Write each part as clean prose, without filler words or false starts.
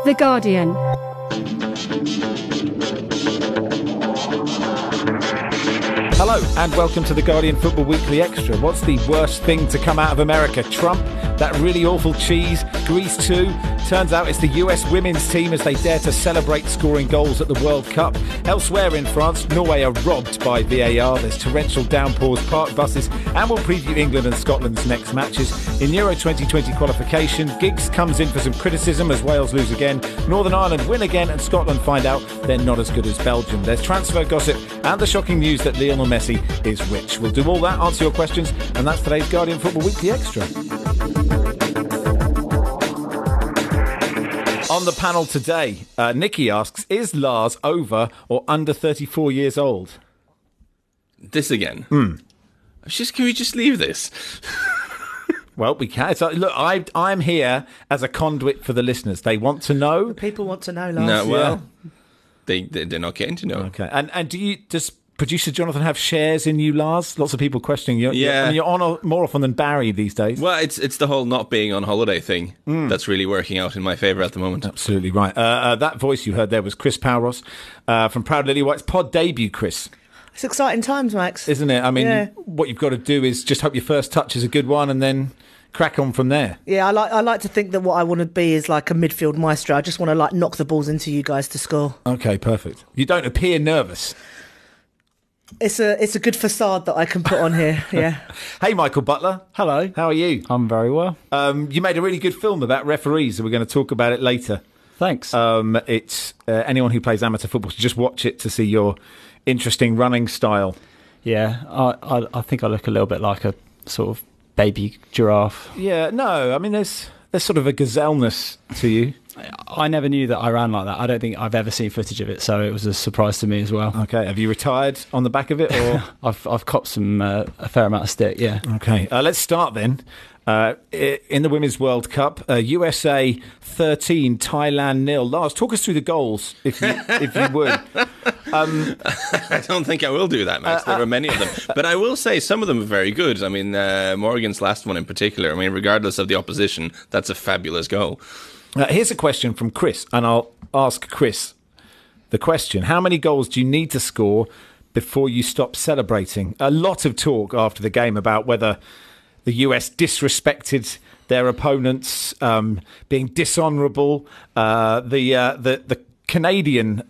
The Guardian. Hello and welcome to the Guardian Football Weekly Extra. What's the worst thing to come out of America? Trump? That really awful cheese? Greece too? Turns out it's the US women's team as they dare to celebrate scoring goals at the World Cup. Elsewhere in France, Norway are robbed by VAR. There's torrential downpours, parked buses, and we'll preview England and Scotland's next matches. In Euro 2020 qualification, Giggs comes in for some criticism as Wales lose again. Northern Ireland win again and Scotland find out they're not as good as Belgium. There's transfer gossip and the shocking news that Lionel Messi is rich. We'll do all that, answer your questions, and that's today's Guardian Football Weekly Extra. On the panel today, Nikki asks, is Lars over or under 34 years old? This again? Can we just leave this? Well, we can. So, look, I'm here as a conduit for the listeners. They want to know. People want to know, Lars. No, well, they're not getting to know. Okay. And does producer Jonathan have shares in you, Lars? Lots of people questioning you. Yeah. You're on more often than Barry these days. Well, it's the whole not being on holiday thing that's really working out in my favour at the moment. Absolutely right. That voice you heard there was Chris Powros from Proud Lily White's pod debut, Chris. It's exciting times, Max. Isn't it? I mean, Yeah. What you've got to do is just hope your first touch is a good one and then crack on from there. Yeah, I like to think that what I want to be is like a midfield maestro. I just want to knock the balls into you guys to score. Okay, perfect. You don't appear nervous. It's a good facade that I can put on here. Yeah. Hey, Michael Butler. Hello. How are you? I'm very well. You made a really good film about referees, and we're going to talk about it later. Thanks. It's anyone who plays amateur football should just watch it to see your interesting running style. Yeah, I think I look a little bit like a sort of baby giraffe. Yeah, no, I mean, there's sort of a gazelleness to you. I never knew that I ran like that. I don't think I've ever seen footage of it, so it was a surprise to me as well. Okay, have you retired on the back of it? Or I've copped some a fair amount of stick, yeah. Okay, let's start then. In the Women's World Cup, USA 13, Thailand 0. Lars, talk us through the goals, if you would. I don't think I will do that, Max. There are many of them. But I will say some of them are very good. I mean, Morgan's last one in particular, I mean, regardless of the opposition, that's a fabulous goal. Here's a question from Chris, and I'll ask Chris the question. How many goals do you need to score before you stop celebrating? A lot of talk after the game about whether the US disrespected their opponents, being dishonourable. The Canadian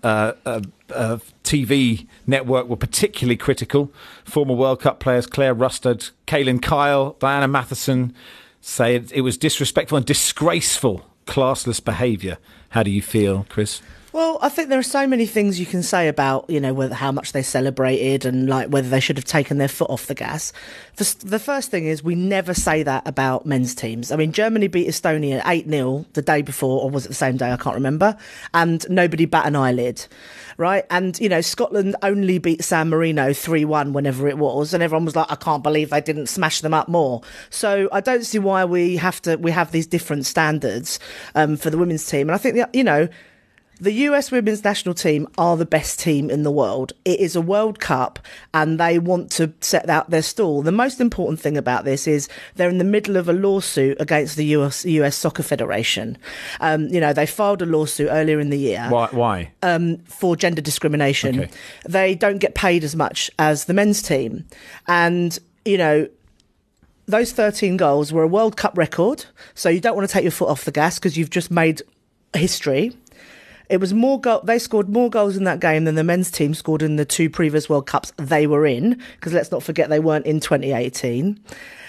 TV network were particularly critical. Former World Cup players Claire Rustad, Kaylin Kyle, Diana Matheson say it was disrespectful and disgraceful, classless behaviour. How do you feel, Chris? Well, I think there are so many things you can say about, how much they celebrated and whether they should have taken their foot off the gas. The first thing is we never say that about men's teams. I mean, Germany beat Estonia 8-0 the day before, or was it the same day? I can't remember. And nobody bat an eyelid, right? And, Scotland only beat San Marino 3-1 whenever it was. And everyone was like, I can't believe they didn't smash them up more. So I don't see why we have these different standards for the women's team. And I think that, the US women's national team are the best team in the world. It is a World Cup and they want to set out their stall. The most important thing about this is they're in the middle of a lawsuit against the US Soccer Federation. They filed a lawsuit earlier in the year. Why? For gender discrimination. Okay. They don't get paid as much as the men's team. And, those 13 goals were a World Cup record. So you don't want to take your foot off the gas because you've just made history. It was they scored more goals in that game than the men's team scored in the two previous World Cups they were in, because let's not forget they weren't in 2018.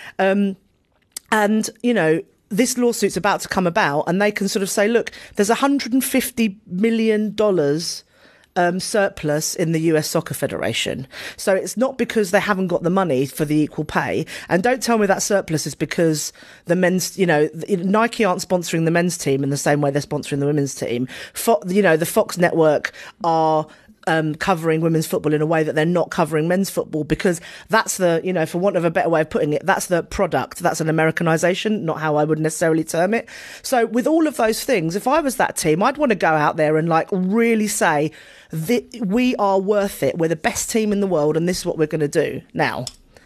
This lawsuit's about to come about and they can sort of say, look, there's $150 million surplus in the US Soccer Federation. So it's not because they haven't got the money for the equal pay. And don't tell me that surplus is because the men's, Nike aren't sponsoring the men's team in the same way they're sponsoring the women's team. The Fox network are covering women's football in a way that they're not covering men's football, because that's the, for want of a better way of putting it, that's the product. That's an Americanization, not how I would necessarily term it. So with all of those things, if I was that team, I'd want to go out there and really say that we are worth it. We're the best team in the world and this is what we're going to do now.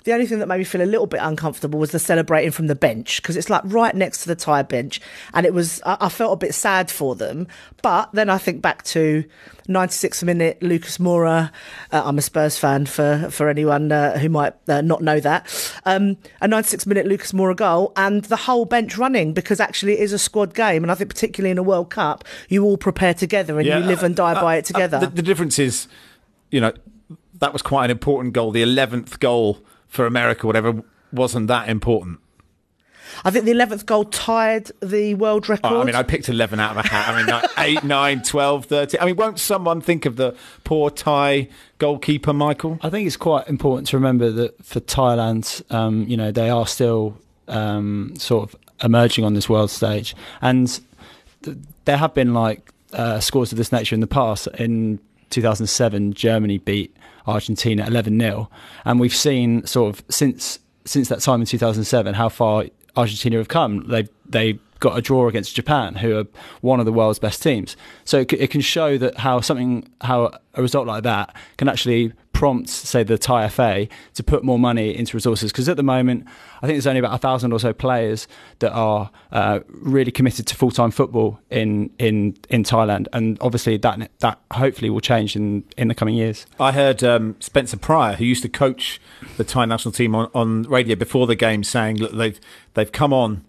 The only thing that made me feel a little bit uncomfortable was the celebrating from the bench, because it's like right next to the Thai bench, and I felt a bit sad for them. But then I think back to 96th minute Lucas Moura. I'm a Spurs fan for anyone who might not know that. A 96th minute Lucas Moura goal, and the whole bench running, because actually it is a squad game, and I think particularly in a World Cup, you all prepare together and you live and die by it together. The difference is, that was quite an important goal. The 11th goal for America, whatever, wasn't that important. I think the 11th goal tied the world record. I picked 11 out of a hat. 8, 9, 12, 13. Won't someone think of the poor Thai goalkeeper, Michael? I think it's quite important to remember that for Thailand, they are still sort of emerging on this world stage. And there have been scores of this nature in the past. In 2007, Germany beat Argentina 11-0. And we've seen sort of since that time in 2007 how far Argentina have come. They got a draw against Japan, who are one of the world's best teams. So it can show that how a result like that can actually prompt, say, the Thai FA to put more money into resources. Because at the moment, I think there's only about 1,000 or so players that are really committed to full-time football in Thailand, and obviously that hopefully will change in the coming years. I heard Spencer Pryor, who used to coach the Thai national team on radio before the game, saying that they've come on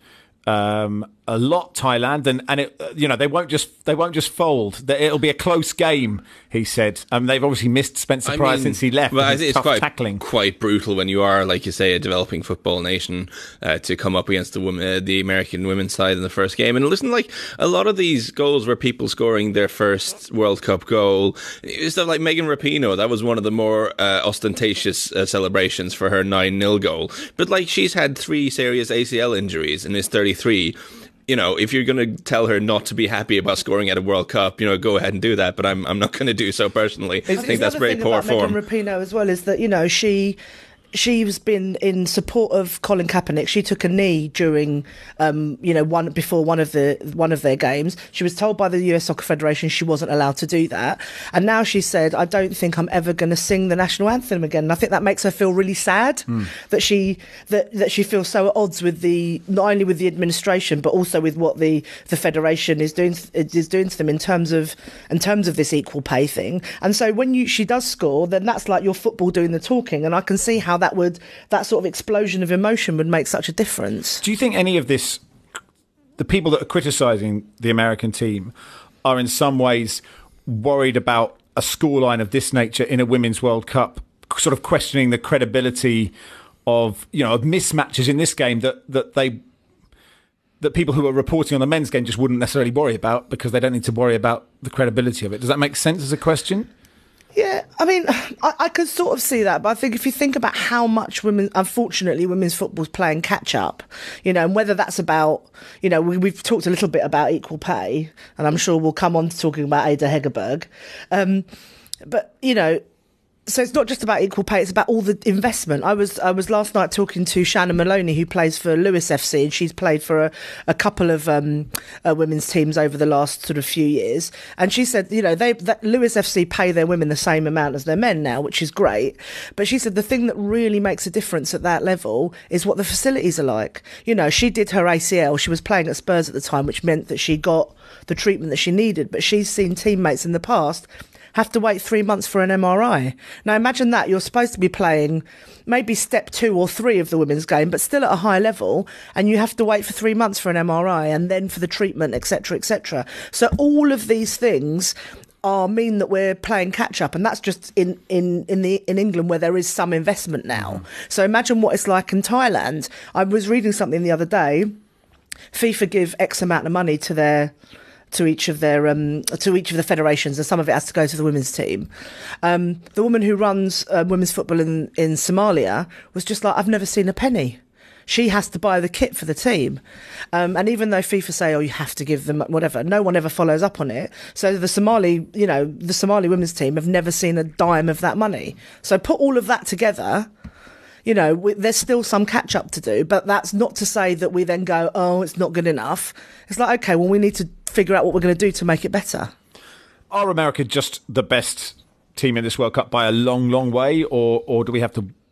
a lot, Thailand, and it, they won't just fold. It'll be a close game, he said. They've obviously missed Spencer Pryor since he left. Well, it's tackling. Quite brutal when you are, like you say, a developing football nation, to come up against the American women's side in the first game. And listen, a lot of these goals were people scoring their first World Cup goal. Stuff like Megan Rapinoe, that was one of the more ostentatious celebrations for her 9-0 goal. But she's had 3 serious ACL injuries and is 33. If you're going to tell her not to be happy about scoring at a World Cup, go ahead and do that. But I'm not going to do so personally. I think that's very poor form. Megan Rapinoe as well is that she's been in support of Colin Kaepernick. She took a knee during, before one of their games. She was told by the US Soccer Federation she wasn't allowed to do that, and now she said, "I don't think I'm ever going to sing the national anthem again." And I think that makes her feel really sad that she feels so at odds with not only with the administration but also with what the federation is doing to them in terms of this equal pay thing. And so when she does score, then that's like your football doing the talking, and I can see how that sort of explosion of emotion would make such a difference. Do you think any of this, the people that are criticising the American team, are in some ways worried about a scoreline of this nature in a Women's World Cup, sort of questioning the credibility of mismatches in this game that people who are reporting on the men's game just wouldn't necessarily worry about because they don't need to worry about the credibility of it? Does that make sense as a question? Yeah, I could sort of see that, but I think if you think about how much unfortunately, women's football's playing catch up, and whether that's about, we've talked a little bit about equal pay, and I'm sure we'll come on to talking about Ada Hegerberg, but so it's not just about equal pay, it's about all the investment. I was last night talking to Shannon Maloney, who plays for Lewis FC, and she's played for a couple of women's teams over the last sort of few years. And she said, that Lewis FC pay their women the same amount as their men now, which is great. But she said the thing that really makes a difference at that level is what the facilities are like. She did her ACL, she was playing at Spurs at the time, which meant that she got the treatment that she needed. But she's seen teammates in the past have to wait 3 months for an MRI. Now imagine that, you're supposed to be playing maybe step 2 or 3 of the women's game, but still at a high level, and you have to wait for 3 months for an MRI and then for the treatment, etc., etc. So all of these things mean that we're playing catch up, and that's just in England where there is some investment now. So imagine what it's like in Thailand. I was reading something the other day. FIFA give X amount of money to each of the federations, and some of it has to go to the women's team. The woman who runs women's football in Somalia was just like, I've never seen a penny. She has to buy the kit for the team. And even though FIFA say, you have to give them whatever, no one ever follows up on it. So the Somali women's team have never seen a dime of that money. So put all of that together, there's still some catch up to do, but that's not to say that we then go, it's not good enough. It's like, okay, well, we need to figure out what we're going to do to make it better. Are America just the best team in this World Cup by a long, long way, or do we have to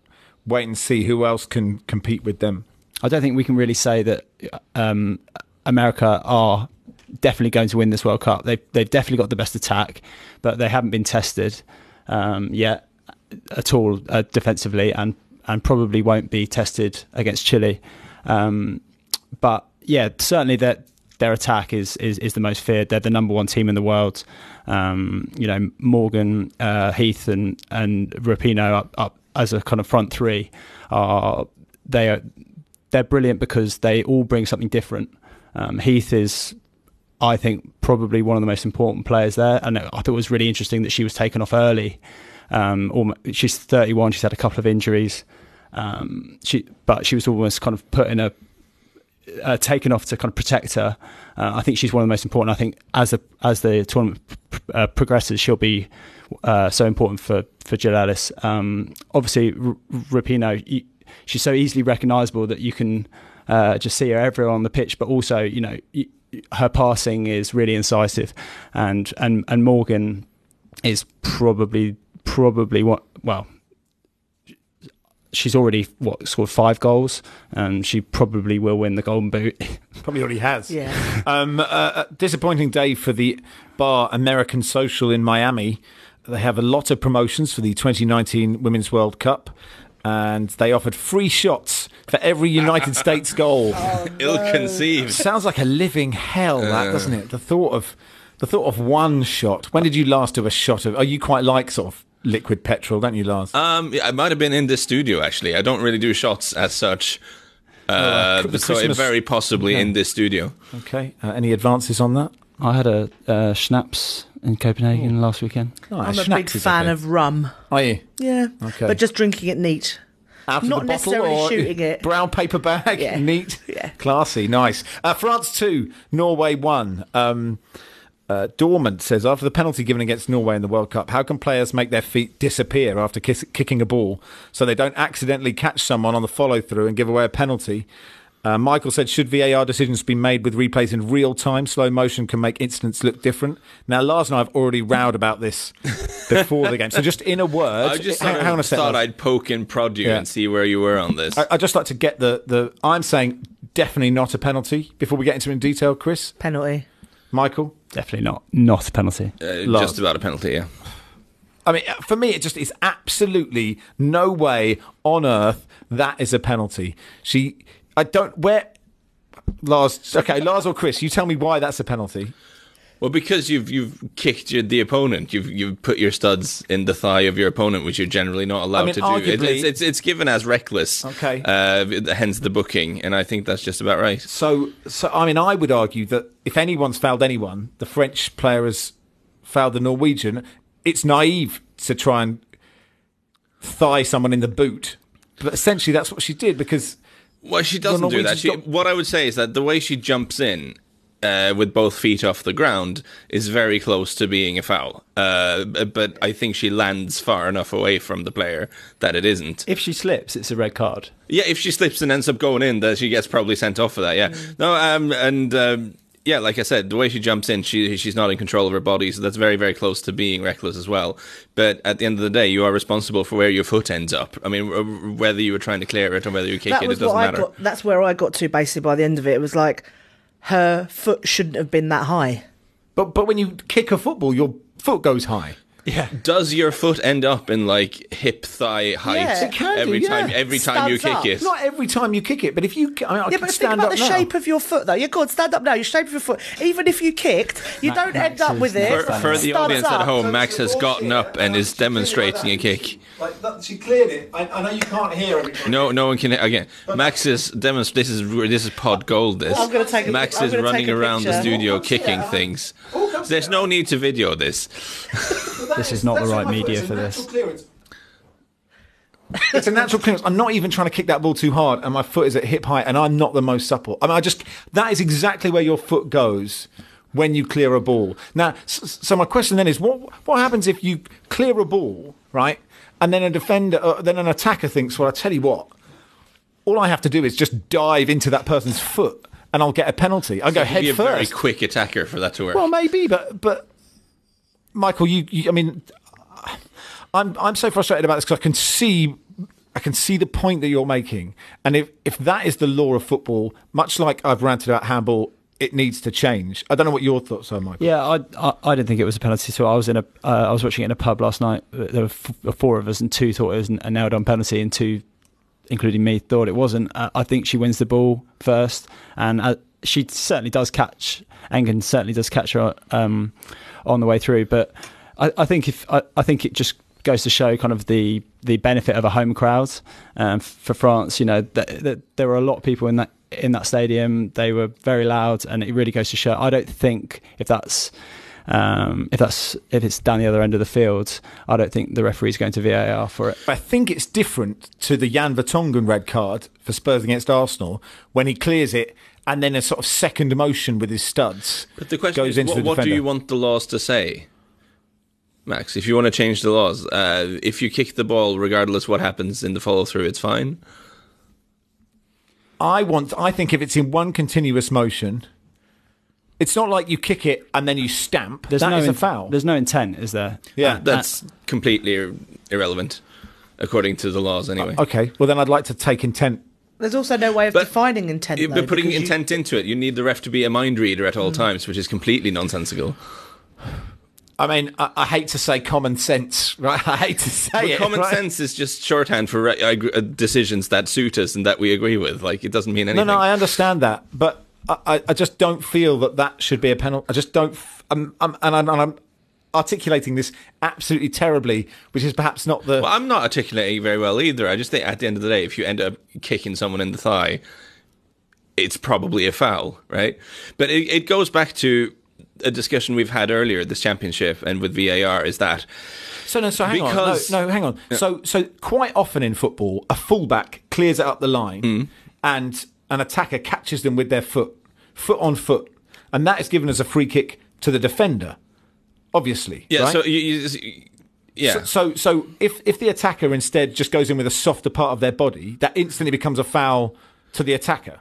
wait and see who else can compete with them. I don't think we can really say that America are definitely going to win this World Cup. They've definitely got the best attack, but they haven't been tested yet at all defensively, and probably won't be tested against Chile. But yeah, certainly their attack is the most feared. They're the number one team in the world. Morgan, Heath, and Rapinoe up as a kind of front three they're brilliant because they all bring something different. Heath is, I think, probably one of the most important players there, and I thought it was really interesting that she was taken off early. She's 31. She's had a couple of injuries, but she was almost kind of put in taken off to kind of protect her. I think she's one of the most important. I think as the tournament progresses, she'll be so important for Jill Ellis. Obviously, Rapinoe, she's so easily recognisable that you can just see her everywhere on the pitch. But also, her passing is really incisive, and Morgan is probably what she's already scored 5 goals, and she probably will win the Golden Boot. Probably already has. Yeah. Disappointing day for the bar American Social in Miami. They have a lot of promotions for the 2019 Women's World Cup, and they offered free shots for every United States goal. Oh, no. Ill-conceived. Sounds like a living hell, that, doesn't it? The thought of one shot. When did you last do a shot of? Oh, you quite like sort of liquid petrol, don't you, Lars? I might have been in this studio, actually. I don't really do shots as such. So very possibly in this studio. Okay. Any advances on that? I had a schnapps in Copenhagen last weekend. Oh, I'm a big fan of rum. Are you? Yeah. Okay. But just drinking it neat. Out of Not the bottle necessarily or shooting it. Brown paper bag, Yeah. neat, Yeah. classy, nice. France 2, Norway 1. Dormant says, after the penalty given against Norway in the World Cup, how can players make their feet disappear after kicking a ball so they don't accidentally catch someone on the follow-through and give away a penalty? Michael said, should VAR decisions be made with replays in real time? Slow motion can make incidents look different. Now, Lars and I have already rowed about this before the game. So just in a word... I just hang on a second, thought I'd poke and prod you and see where you were on this. I'd just like to get the... I'm saying definitely not a penalty. Before we get into it in detail, Chris? Penalty. Michael? Definitely not a penalty. Just about a penalty, yeah. I mean, for me, it just is absolutely no way on earth that is a penalty. Lars or Chris, you tell me why that's a penalty. Well, because you've kicked the opponent, you've put your studs in the thigh of your opponent, which you're generally not allowed to do. Arguably, it's given as reckless. Okay. Hence the booking, and I think that's just about right. So I mean, I would argue that if anyone's fouled anyone, the French player has fouled the Norwegian. It's naive to try and thigh someone in the boot, but essentially that's what she did because. Well, she doesn't do that. What I would say is that the way she jumps in with both feet off the ground is very close to being a foul. But I think she lands far enough away from the player that it isn't. If she slips, it's a red card. Yeah, if she slips and ends up going in, that she gets probably sent off for that, yeah. No, yeah, like I said, the way she jumps in, she's not in control of her body, so that's very, very close to being reckless as well. But at the end of the day, you are responsible for where your foot ends up. I mean, whether you were trying to clear it or whether you kick it doesn't matter. That's where I got to, basically, by the end of it. It was like, her foot shouldn't have been that high. But when you kick a football, your foot goes high. Yeah. Does your foot end up in like hip thigh height Yeah. It can every do, time? yeah. Every time you Stands kick up. it. Not every time you kick it, but if you... I Yeah, can but think stand about up the now. shape of your foot, though. You're good. Stand up now. Your shape of your foot. Even if you kicked, you don't end up with it. For the Stands audience at up. home, Max has gotten up and is demonstrating a kick. Like she cleared it. I know you can't hear every time. No one can again. Max is this is pod gold. This I'm gonna take a- Max I'm is gonna running take a around the picture. studio kicking things. There's no need to video this. This is not the right media for this. It's a natural clearance. I'm not even trying to kick that ball too hard, and my foot is at hip height, and I'm not the most supple. I mean, that is exactly where your foot goes when you clear a ball. Now, so my question then is, what happens if you clear a ball, right, and then a defender, then an attacker thinks, well, I tell you what, all I have to do is just dive into that person's foot, and I'll get a penalty. I'll go head Be a first. very quick attacker for that to work. Well, maybe, but Michael, you I mean, I'm so frustrated about this because I can see I can see the point that you're making. And if that is the law of football, much like I've ranted about handball, it needs to change. I don't know what your thoughts are, Michael. Yeah, I didn't think it was a penalty. So I was I was watching it in a pub last night. There were four of us, and two thought it was a nailed-on penalty, and two, including me, thought it wasn't. I think she wins the ball first, and she certainly does catch. Engen certainly does catch her on the way through. But I think it just goes to show kind of the benefit of a home crowd for France. You know, there were a lot of people in that stadium. They were very loud, and it really goes to show. I don't think if it's down the other end of the field, I don't think the referee's going to VAR for it. I think it's different to the Jan Vertonghen red card for Spurs against Arsenal when he clears it and then a sort of second motion with his studs. But the question goes is, into the what do defender. you want the laws to say, Max? If you want to change the laws, if you kick the ball, regardless what happens in the follow through, it's fine. I think if it's in one continuous motion, it's not like you kick it and then you stamp. That is a foul. There's no intent, is there? Yeah. That's completely irrelevant, according to the laws anyway. Okay, well then I'd like to take intent. There's also no way of defining intent, though. But putting intent into it, you need the ref to be a mind reader at all times, which is completely nonsensical. I mean, I hate to say common sense, right? I hate to say it. Common right? sense is just shorthand for decisions that suit us and that we agree with. Like, it doesn't mean anything. No, I understand that, but I just don't feel that should be a penalty. I just don't. I'm articulating this absolutely terribly, which is perhaps not the. Well, I'm not articulating very well either. I just think at the end of the day, if you end up kicking someone in the thigh, it's probably a foul, right? But it goes back to a discussion we've had earlier this championship and with VAR is that. So hang on. Yeah. So quite often in football, a fullback clears it up the line, and an attacker catches them with their foot on foot, and that is given as a free kick to the defender. Obviously, yeah. Right? So So if the attacker instead just goes in with a softer part of their body, that instantly becomes a foul to the attacker.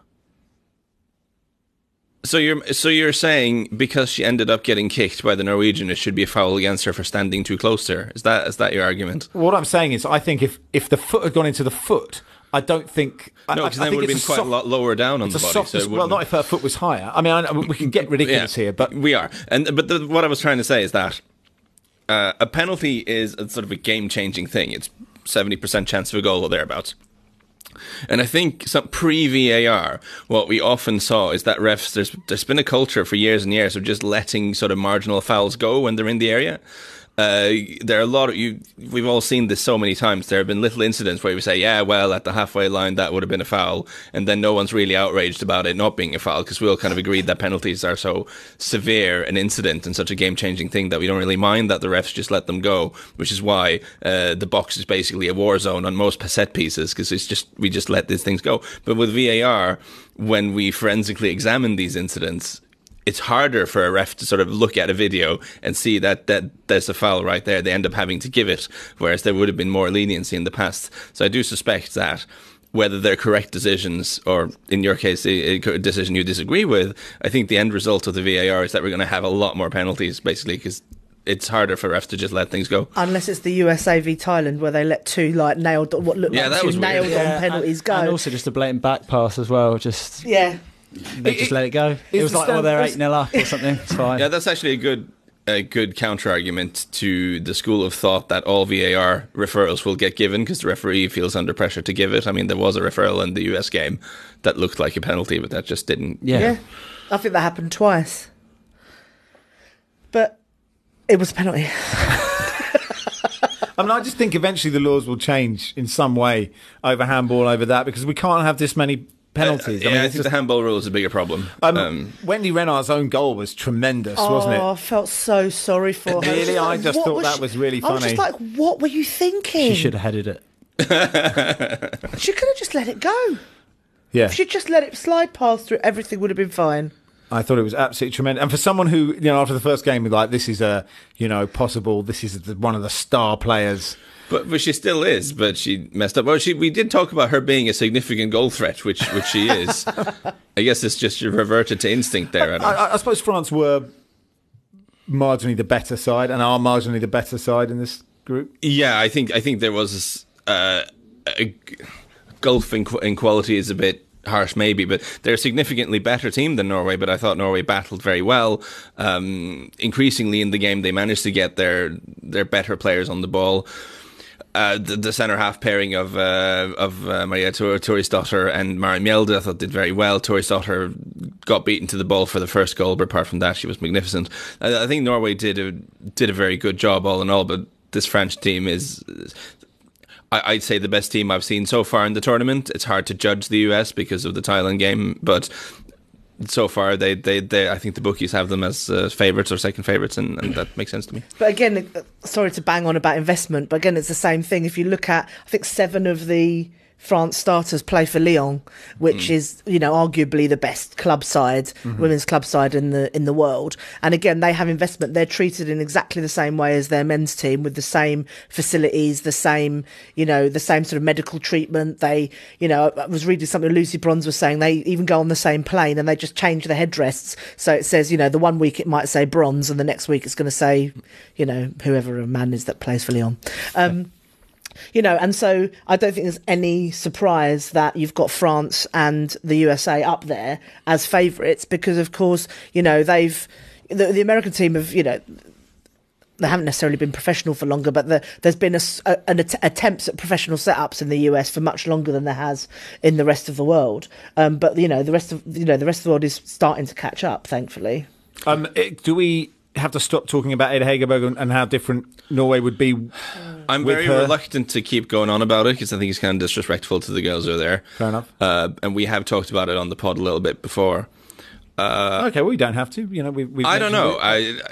So you're saying because she ended up getting kicked by the Norwegian, it should be a foul against her for standing too close to her? Is that your argument? What I'm saying is, I think if the foot had gone into the foot, I don't think. No, because then it would have been quite a lot lower down on the body. Well, not if her foot was higher. I mean, we can get ridiculous here, but we are. But what I was trying to say is that a penalty is a sort of a game-changing thing. It's 70% chance of a goal or thereabouts. And I think pre-VAR, what we often saw is that refs, there's been a culture for years and years of just letting sort of marginal fouls go when they're in the area. There are a lot of we've all seen this so many times. There have been little incidents where we say, yeah, well, at the halfway line that would have been a foul, and then no one's really outraged about it not being a foul because we all kind of agreed that penalties are so severe an incident and such a game-changing thing that we don't really mind that the refs just let them go, which is why the box is basically a war zone on most set pieces because we just let these things go. But with VAR, when we forensically examine these incidents, it's harder for a ref to sort of look at a video and see that there's a foul right there. They end up having to give it, whereas there would have been more leniency in the past. So I do suspect that whether they're correct decisions or, in your case, a decision you disagree with, I think the end result of the VAR is that we're going to have a lot more penalties, basically, because it's harder for refs to just let things go. Unless it's the USA v Thailand, where they let two nailed on penalties go. And also just a blatant back pass as well. They just let it go. It was like, they're 8-0 up or something. It's fine. Yeah, that's actually a good counter-argument to the school of thought that all VAR referrals will get given because the referee feels under pressure to give it. I mean, there was a referral in the US game that looked like a penalty, but that just didn't. Yeah. I think that happened twice. But it was a penalty. I mean, I just think eventually the laws will change in some way over handball, over that, because we can't have this many penalties. I think the handball rule is a bigger problem. Wendy Renard's own goal was tremendous, wasn't it? Oh, I felt so sorry for her. Really? I just thought that was really funny. I was just like, what were you thinking? She should have headed it. She could have just let it go. Yeah. If she'd just let it slide past through, everything would have been fine. I thought it was absolutely tremendous. And for someone who, after the first game, was like, this is possible, this is one of the star players. But she still is, but she messed up. Well, we did talk about her being a significant goal threat, which she is. I guess it's just reverted to instinct there. I suppose France were marginally the better side and are marginally the better side in this group. Yeah, I think there was gulf in quality is a bit harsh maybe, but they're a significantly better team than Norway, but I thought Norway battled very well. Increasingly in the game they managed to get their better players on the ball. The centre half pairing of Maria Thorisdottir and Mari Mjelde I thought did very well. Thorisdottir got beaten to the ball for the first goal, but apart from that she was magnificent. I think Norway did a very good job all in all, but this French team is, I'd say, the best team I've seen so far in the tournament. It's hard to judge the US because of the Thailand game, but so far they I think the bookies have them as favourites or second favourites, and that makes sense to me. But again, sorry to bang on about investment, but again, it's the same thing. If you look at, I think 7 of the France starters play for Lyon, which is, arguably the best club side, women's club side in the world. And again, they have investment. They're treated in exactly the same way as their men's team, with the same facilities, the same sort of medical treatment. They, I was reading something Lucy Bronze was saying, they even go on the same plane and they just change the headrests. So it says, the one week it might say bronze and the next week it's going to say, whoever a man is that plays for Lyon. And so I don't think there's any surprise that you've got France and the USA up there as favourites, because of course, the American team have, they haven't necessarily been professional for longer, but there's been attempts at professional setups in the US for much longer than there has in the rest of the world. But the rest of the world is starting to catch up, thankfully. Do we have to stop talking about Ada Hegerberg and how different Norway would be? I'm very reluctant to keep going on about it because I think it's kind of disrespectful to the girls who are there. Fair enough. And we have talked about it on the pod a little bit before. Okay, well, we don't have to. We've I don't know.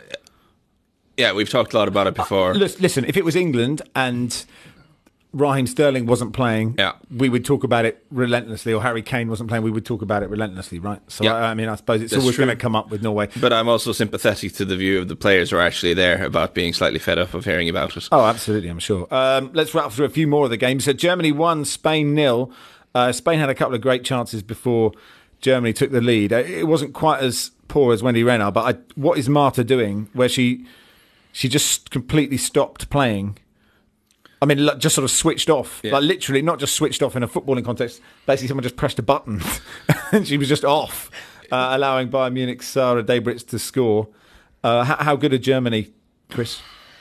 We've talked a lot about it before. Listen, if it was England and Raheem Sterling wasn't playing, we would talk about it relentlessly, or Harry Kane wasn't playing, we would talk about it relentlessly, right? So, I suppose it's always going to come up with Norway. But I'm also sympathetic to the view of the players who are actually there about being slightly fed up of hearing about it. Oh, absolutely, I'm sure. Let's rattle through a few more of the games. So Germany 1, Spain 0. Spain had a couple of great chances before Germany took the lead. It wasn't quite as poor as Wendy Renard, but what is Marta doing where she just completely stopped playing? I mean, just sort of switched off. Like literally, not just switched off in a footballing context. Basically, someone just pressed a button and she was just off, allowing Bayern Munich's Sarah Debritz to score. How good are Germany, Chris?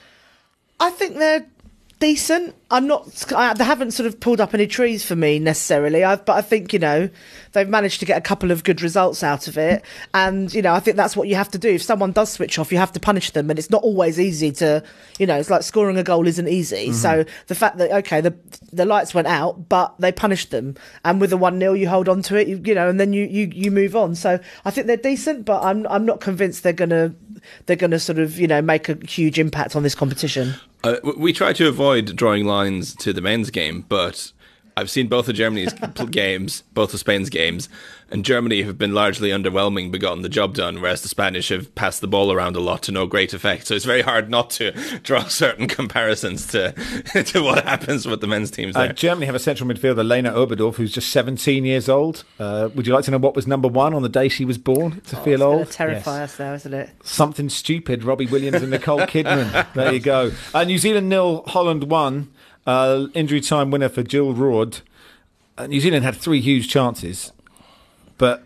I think they're decent. They haven't sort of pulled up any trees for me necessarily, but I think, they've managed to get a couple of good results out of it. And, I think that's what you have to do. If someone does switch off, you have to punish them. And it's not always easy to, it's like scoring a goal isn't easy. Mm-hmm. So the fact that, okay, the lights went out, but they punished them. And with a 1-0, you hold on to it, and then you move on. So I think they're decent, but I'm not convinced they're going to sort of, make a huge impact on this competition. We try to avoid drawing lines to the men's game, but I've seen both of Germany's games, both of Spain's games, and Germany have been largely underwhelming but gotten the job done, whereas the Spanish have passed the ball around a lot to no great effect. So it's very hard not to draw certain comparisons to what happens with the men's teams there. Germany have a central midfielder, Lena Oberdorf, who's just 17 years old. Would you like to know what was number 1 on the day she was born? To feel old? It's going to terrify us now, isn't it? Something stupid. Robbie Williams and Nicole Kidman. There you go. New Zealand 0, Holland 1. Injury time winner for Jill Roord. New Zealand had 3 huge chances, but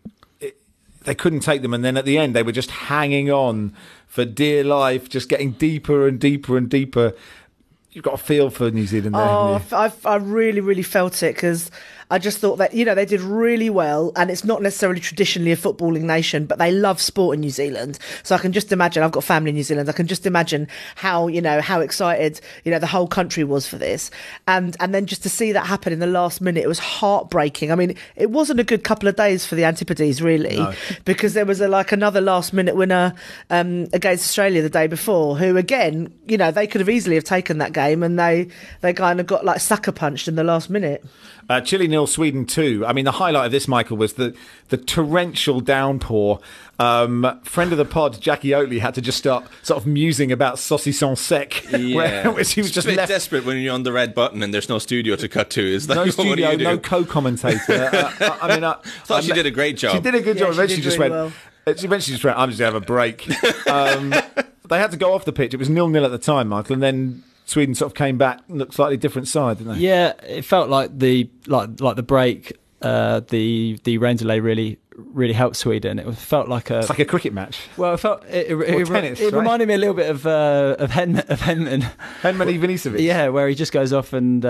they couldn't take them. And then at the end, they were just hanging on for dear life, just getting deeper and deeper and deeper. You've got a feel for New Zealand there, haven't you? I really, really felt it, because I just thought that, they did really well, and it's not necessarily traditionally a footballing nation, but they love sport in New Zealand. So I can just imagine, I've got family in New Zealand, I can just imagine how excited, the whole country was for this. And then just to see that happen in the last minute, it was heartbreaking. I mean, it wasn't a good couple of days for the Antipodes, really, because there was another last minute winner against Australia the day before, who again, they could have easily have taken that game, and they kind of got sucker punched in the last minute. Chile 0, Sweden 2. I mean, the highlight of this, Michael, was the torrential downpour. Friend of the pod, Jackie Oatley, had to just start sort of musing about saucisson sec. Yeah. Where she was just a bit desperate when you're on the red button and there's no studio to cut to. Is that no studio, no co-commentator. I thought she did a great job. She did a good job. She just went, I'm just going to have a break. They had to go off the pitch. It was 0-0 at the time, Michael, and then Sweden sort of came back and looked slightly different side, didn't they? Yeah, it felt like the break, the rain delay really helped Sweden. It felt like it's like a cricket match. Well, it tennis, right? reminded me a little bit of Henman Ivanisevic. Yeah, where he just goes off and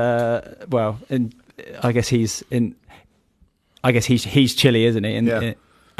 I guess he's Chile, isn't he?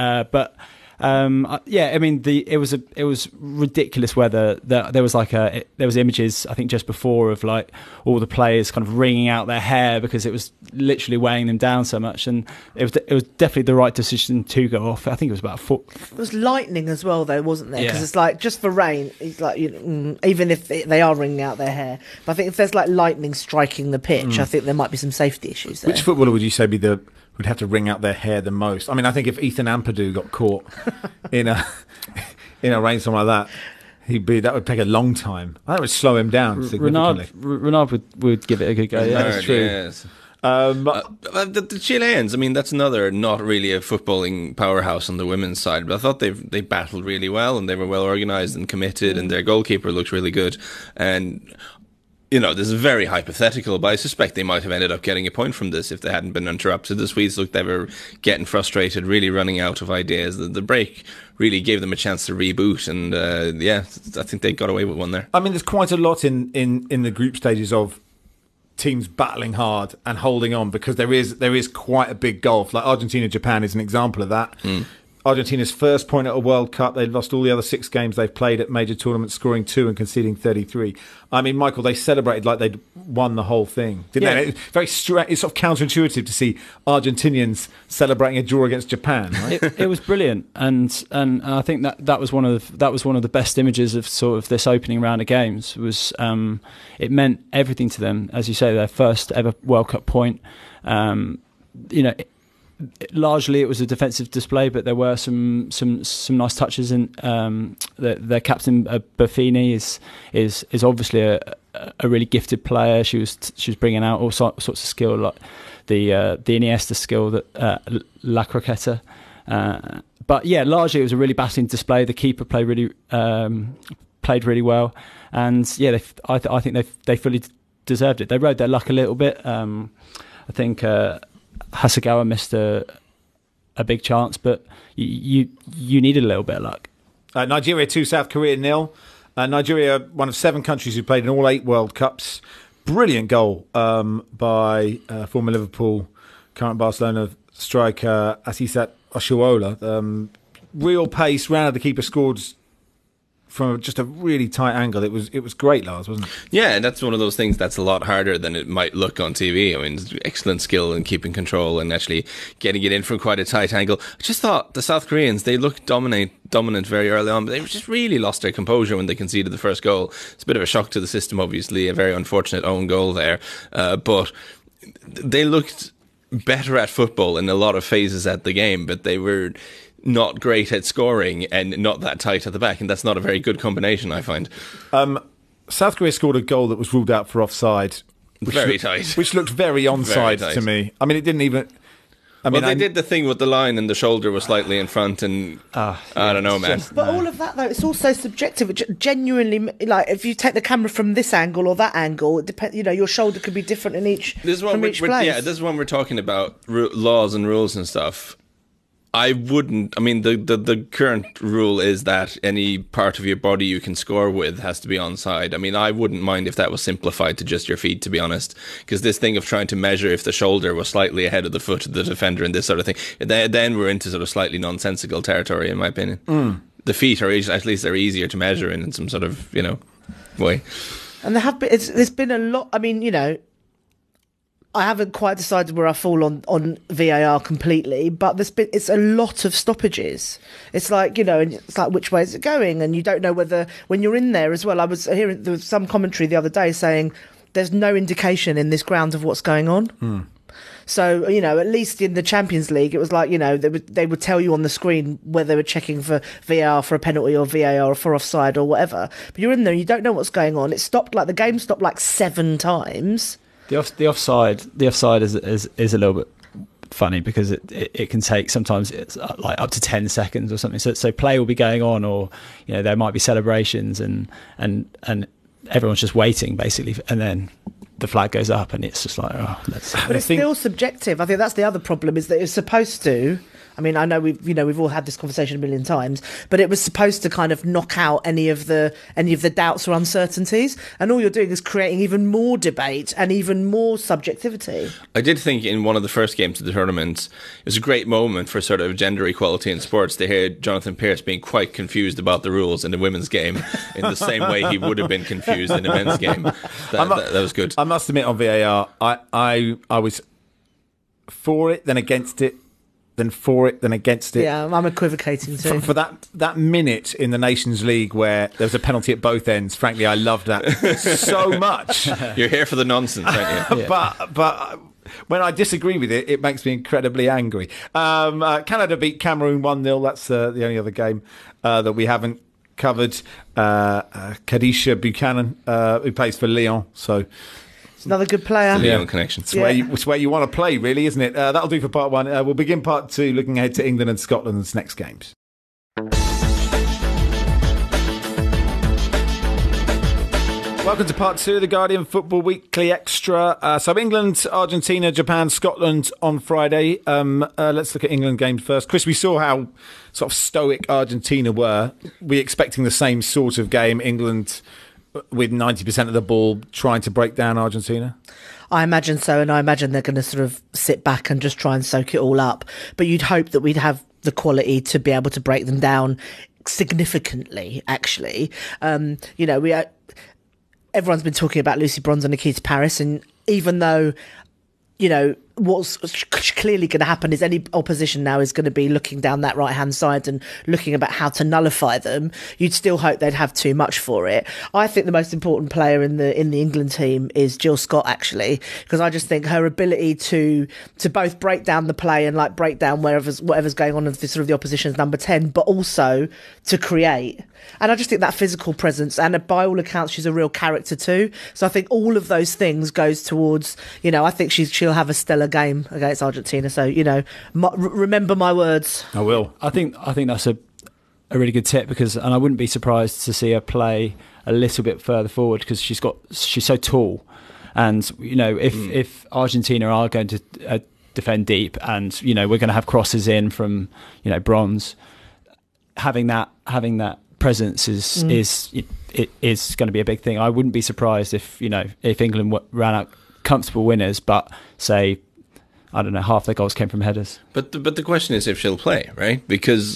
I mean, it was ridiculous weather. There was images, I think, just before of like all the players kind of wringing out their hair because it was literally weighing them down so much, and it was definitely the right decision to go off. I think it was about a foot. There was lightning as well, though, wasn't there? Because Yeah. it's like just for rain, it's like even if they are wringing out their hair, but I think if there's like lightning striking the pitch, I think there might be some safety issues there. Which footballer would you say would have to wring out their hair the most? I mean, I think if Ethan Ampadu got caught in a rainstorm like that, that would take a long time. I think it would slow him down significantly. Renard would give it a good go. Yeah, that's true. Yes. The Chileans, I mean, that's another not really a footballing powerhouse on the women's side, but I thought they battled really well and they were well organised and committed, and their goalkeeper looked really good. And this is very hypothetical, but I suspect they might have ended up getting a point from this if they hadn't been interrupted. The Swedes looked they were getting frustrated, really running out of ideas. The break really gave them a chance to reboot, and I think they got away with one there. I mean, there's quite a lot in the group stages of teams battling hard and holding on, because there is quite a big gulf. Like Argentina-Japan is an example of that. Argentina's first point at a World Cup. They've lost all the other 6 games they've played at major tournaments, scoring 2 and conceding 33. I mean, Michael, they celebrated like they'd won the whole thing, didn't they? It's sort of counterintuitive to see Argentinians celebrating a draw against Japan. Right? It was brilliant, and I think that was one of the best images of sort of this opening round of games. Was it meant everything to them, as you say, their first ever World Cup point. Largely it was a defensive display, but there were some nice touches. And their captain Buffini is obviously a really gifted player. She was bringing out all sorts of skill, like the Iniesta skill, that La Croqueta. But yeah, largely it was a really battling display. The keeper played really well, and yeah, I think they fully deserved it. They rode their luck a little bit. I think Hasegawa missed a big chance, but you needed a little bit of luck. Nigeria 2, South Korea 0. Nigeria, one of 7 countries who played in all 8 World Cups. Brilliant goal by former Liverpool, current Barcelona striker Asisat Oshoala. Real pace, ran at the keeper, scored from just a really tight angle. It was great, Lars, wasn't it? Yeah, and that's one of those things that's a lot harder than it might look on TV. I mean, excellent skill in keeping control and actually getting it in from quite a tight angle. I just thought the South Koreans, they looked dominant very early on, but they just really lost their composure when they conceded the first goal. It's a bit of a shock to the system, obviously, a very unfortunate own goal there. But they looked better at football in a lot of phases at the game, but they were not great at scoring and not that tight at the back, and that's not a very good combination, I find. South Korea scored a goal that was ruled out for offside. Which looked very onside to me. I mean, it didn't even... they did the thing with the line and the shoulder was slightly in front, and I don't know, man. But all of that, though, it's also subjective. It genuinely, like, if you take the camera from this angle or that angle, it depends. Your shoulder could be different in each place. Yeah, this is when we're talking about laws and rules and stuff. I wouldn't. I mean, the current rule is that any part of your body you can score with has to be onside. I mean, I wouldn't mind if that was simplified to just your feet, to be honest, because this thing of trying to measure if the shoulder was slightly ahead of the foot of the defender and this sort of thing, then we're into sort of slightly nonsensical territory, in my opinion. The feet are, at least they're easier to measure in some sort of, way. And there's been a lot. I mean, I haven't quite decided where I fall on VAR completely, but it's a lot of stoppages. It's like, and it's like, which way is it going? And you don't know whether, when you're in there as well. I was hearing there was some commentary the other day saying there's no indication in this ground of what's going on. So, at least in the Champions League, it was like, they would tell you on the screen whether they were checking for VAR for a penalty or VAR for offside or whatever. But you're in there, you don't know what's going on. The game stopped like 7 times. The offside is a little bit funny because it can take, sometimes it's like up to 10 seconds or something. So play will be going on, or there might be celebrations and everyone's just waiting basically, and then the flag goes up, and it's just like, But it's still subjective. I think that's the other problem, is that it's supposed to. I mean, I know we've all had this conversation a million times, but it was supposed to kind of knock out any of the doubts or uncertainties, and all you're doing is creating even more debate and even more subjectivity. I did think in one of the first games of the tournament, it was a great moment for sort of gender equality in sports to hear Jonathan Pearce being quite confused about the rules in the women's game in the same way he would have been confused in the men's game. That was good. I must admit, on VAR, I was for it, then against it, then for it, then against it. Yeah, I'm equivocating too. For that minute in the Nations League where there was a penalty at both ends, frankly, I loved that so much. You're here for the nonsense, aren't you? Yeah. But when I disagree with it, it makes me incredibly angry. Canada beat Cameroon 1-0. That's the only other game that we haven't covered. Kadisha Buchanan, who plays for Lyon, so... Another good player. The Lyon connection. It's where you want to play, really, isn't it? That'll do for part one. We'll begin part two, looking ahead to England and Scotland's next games. Welcome to part two of the Guardian Football Weekly Extra. So England, Argentina, Japan, Scotland on Friday. Let's look at England games first. Chris, we saw how sort of stoic Argentina were. We expecting the same sort of game, England with 90% of the ball trying to break down Argentina? I imagine so, and I imagine they're going to sort of sit back and just try and soak it all up. But you'd hope that we'd have the quality to be able to break them down significantly, actually. Everyone's been talking about Lucy Bronze and Nikita Paris, and even though, what's clearly going to happen is any opposition now is going to be looking down that right-hand side and looking about how to nullify them, you'd still hope they'd have too much for it. I think the most important player in the England team is Jill Scott, actually, because I just think her ability to both break down the play and like break down whatever's going on in the sort of the opposition's number 10, but also to create. And I just think that physical presence, and by all accounts, she's a real character too. So I think all of those things goes towards, I think she'll have a stellar game against Argentina. So, remember my words. I will. I think that's a really good tip, and I wouldn't be surprised to see her play a little bit further forward, because she's so tall. And, if Argentina are going to defend deep, and, we're going to have crosses in from, Bronze, having that presence is going to be a big thing. I wouldn't be surprised if England ran out comfortable winners, but say, I don't know, half their goals came from headers. But the question is if she'll play, right? Because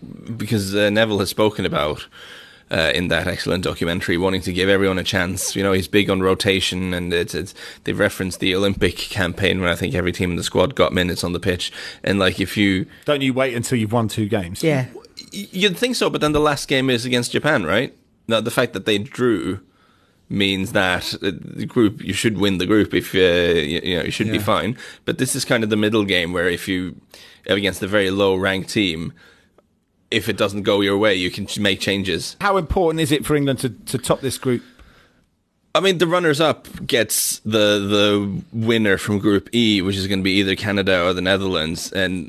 Neville has spoken about in that excellent documentary wanting to give everyone a chance. He's big on rotation, and they've referenced the Olympic campaign when I think every team in the squad got minutes on the pitch. And don't you wait until you've won 2 games? Yeah. You'd think so, but then the last game is against Japan, right? Now, the fact that they drew means that the group, you should win the group if you should be fine. But this is kind of the middle game where if you against a very low ranked team, if it doesn't go your way, you can make changes. How important is it for England to top this group? I mean, the runners-up gets the winner from Group E, which is going to be either Canada or the Netherlands, and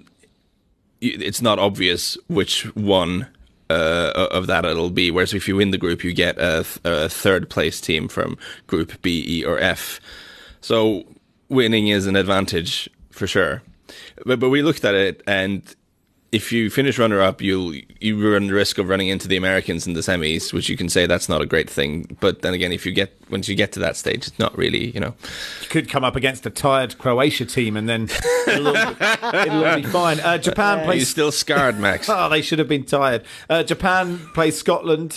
it's not obvious which one of that it'll be. Whereas if you win the group, you get a third-place team from Group B, E, or F. So winning is an advantage for sure. But we looked at it, and if you finish runner-up, you run the risk of running into the Americans in the semis, which you can say that's not a great thing. But then again, once you get to that stage, it's not really, You could come up against a tired Croatia team, and then it'll all be fine. Japan plays... You're still scarred, Max. Oh, they should have been tired. Japan plays Scotland.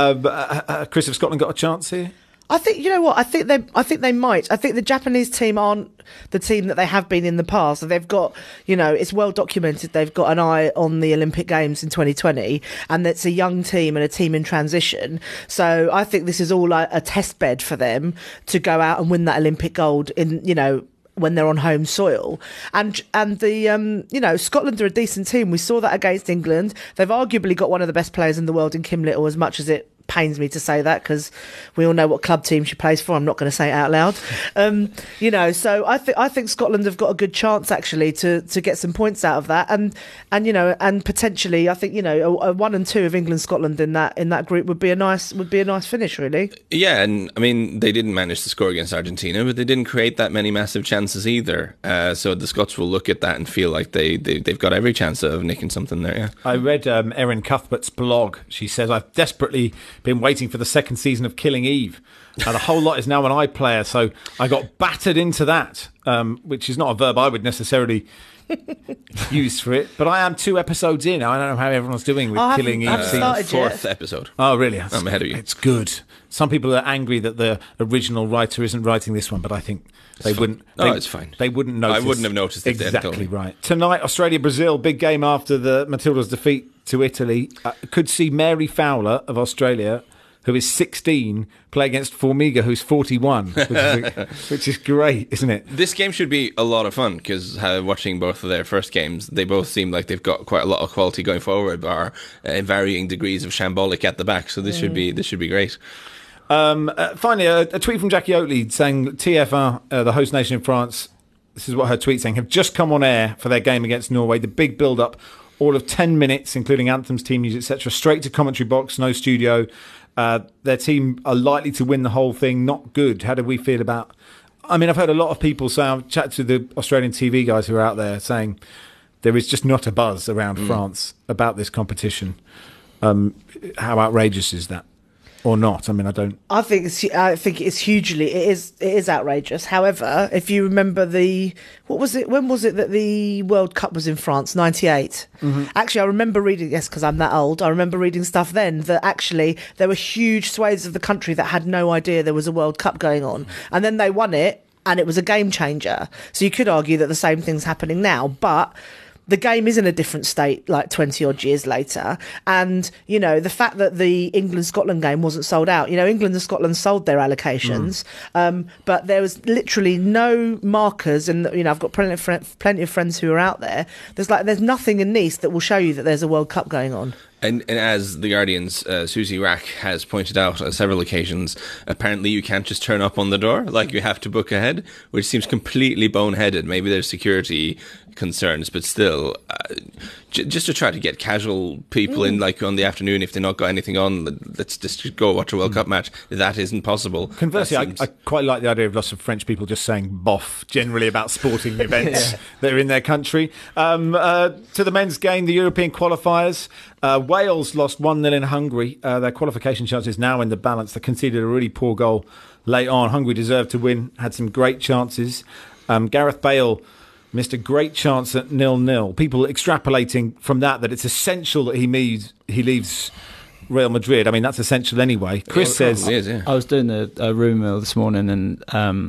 Chris, have Scotland got a chance here? I think I think they might. I think the Japanese team aren't the team that they have been in the past. So they've got, it's well documented. They've got an eye on the Olympic Games in 2020, and it's a young team and a team in transition. So I think this is all a test bed for them to go out and win that Olympic gold in, when they're on home soil. And the Scotland are a decent team. We saw that against England. They've arguably got one of the best players in the world in Kim Little, as much as it pains me to say that because we all know what club team she plays for. I'm not going to say it out loud. So I think Scotland have got a good chance actually to get some points out of that, and potentially I think a 1 and 2 of England Scotland in that group would be a nice finish, really. Yeah, and I mean they didn't manage to score against Argentina, but they didn't create that many massive chances either. So the Scots will look at that and feel like they've got every chance of nicking something there. Yeah. I read Erin Cuthbert's blog. She says, I've desperately been waiting for the second season of Killing Eve. The whole lot is now an iPlayer, so I got battered into that, which is not a verb I would necessarily use for it. But I am 2 episodes in. I don't know how everyone's doing with Killing Eve. I haven't started 4th yet. episode. Oh, really? I'm ahead of you. It's good. Some people are angry that the original writer isn't writing this one, but I think they wouldn't. It's fine. They wouldn't notice. I wouldn't have noticed it. Exactly right. Tonight, Australia-Brazil, big game after the Matildas' defeat to Italy. Could see Mary Fowler of Australia, who is 16, play against Formiga, who's 41, which is great, isn't it? This game should be a lot of fun because watching both of their first games, they both seem like they've got quite a lot of quality going forward, but are varying degrees of shambolic at the back. So this should be great. Finally, a tweet from Jackie Oatley saying TF1, the host nation in France, this is what her tweet saying, have just come on air for their game against Norway. The big build-up, all of 10 minutes, including anthems, team music, etc., straight to commentary box, no studio. Their team are likely to win the whole thing. Not good. How do we feel about... I mean, I've heard a lot of people say, I've chatted to the Australian TV guys who are out there saying there is just not a buzz around France about this competition. How outrageous is that? Or not? I mean, I don't... I think it's hugely... It is outrageous. However, if you remember when was it that the World Cup was in France? 98. Mm-hmm. Actually, I remember reading... Yes, because I'm that old. I remember reading stuff then that actually there were huge swathes of the country that had no idea there was a World Cup going on. And then they won it, and it was a game changer. So you could argue that the same thing's happening now, but... The game is in a different state, like 20 odd years later. And, the fact that the England-Scotland game wasn't sold out, England and Scotland sold their allocations, but there was literally no markers. And, I've got plenty of friends who are out there. There's nothing in Nice that will show you that there's a World Cup going on. And as The Guardian's Susie Rack has pointed out on several occasions, apparently you can't just turn up on the door, like you have to book ahead, which seems completely boneheaded. Maybe there's security concerns, but still, just to try to get casual people in, like on the afternoon, if they've not got anything on, let's just go watch a World Cup match. That isn't possible. Conversely, I quite like the idea of lots of French people just saying boff generally about sporting events that are in their country. To the men's game, the European qualifiers, Wales lost 1-0 in Hungary. Their qualification chances now in the balance. They conceded a really poor goal late on. Hungary deserved to win, had some great chances. Gareth Bale missed a great chance at 0-0. People extrapolating from that it's essential that he leaves Real Madrid. I mean, that's essential anyway. Chris says... I was doing a rumour this morning, and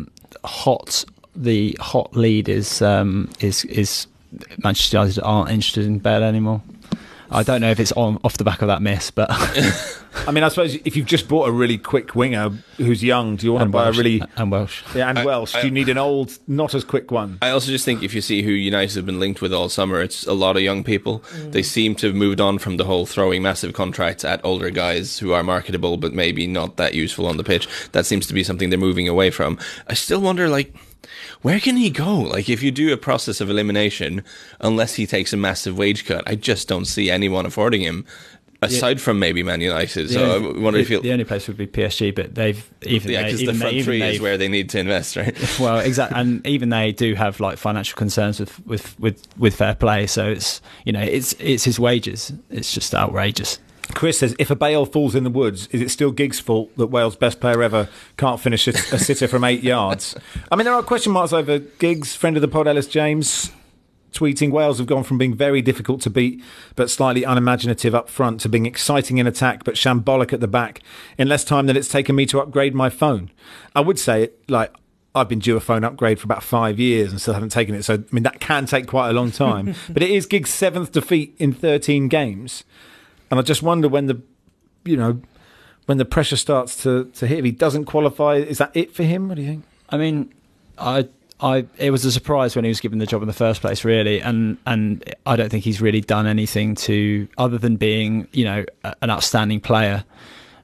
the hot lead is Manchester United aren't interested in Bale anymore. I don't know if it's off the back of that miss, but... I mean, I suppose if you've just bought a really quick winger who's young, do you want to buy a really... And Welsh. Yeah, and Welsh. Do you need an old, not as quick one? I also just think if you see who United have been linked with all summer, it's a lot of young people. They seem to have moved on from the whole throwing massive contracts at older guys who are marketable but maybe not that useful on the pitch. That seems to be something they're moving away from. I still wonder, where can he go? Like, if you do a process of elimination, unless he takes a massive wage cut, I just don't see anyone affording him, aside from maybe Man United. So I wonder if the only place would be PSG, but they've because the front three is where they need to invest, right? Well, exactly, and even they do have financial concerns with fair play. So it's it's his wages. It's just outrageous. Chris says, if a Bale falls in the woods, is it still Giggs' fault that Wales' best player ever can't finish a sitter from 8 yards? I mean, there are question marks over Giggs. Friend of the pod, Ellis James, tweeting, Wales have gone from being very difficult to beat but slightly unimaginative up front to being exciting in attack but shambolic at the back in less time than it's taken me to upgrade my phone. I would say, I've been due a phone upgrade for about 5 years and still haven't taken it. So, I mean, that can take quite a long time. But it is Giggs' 7th defeat in 13 games. And I just wonder when the pressure starts to hit, if he doesn't qualify, is that it for him? What do you think? I mean, it was a surprise when he was given the job in the first place, really, and I don't think he's really done anything other than being, an outstanding player.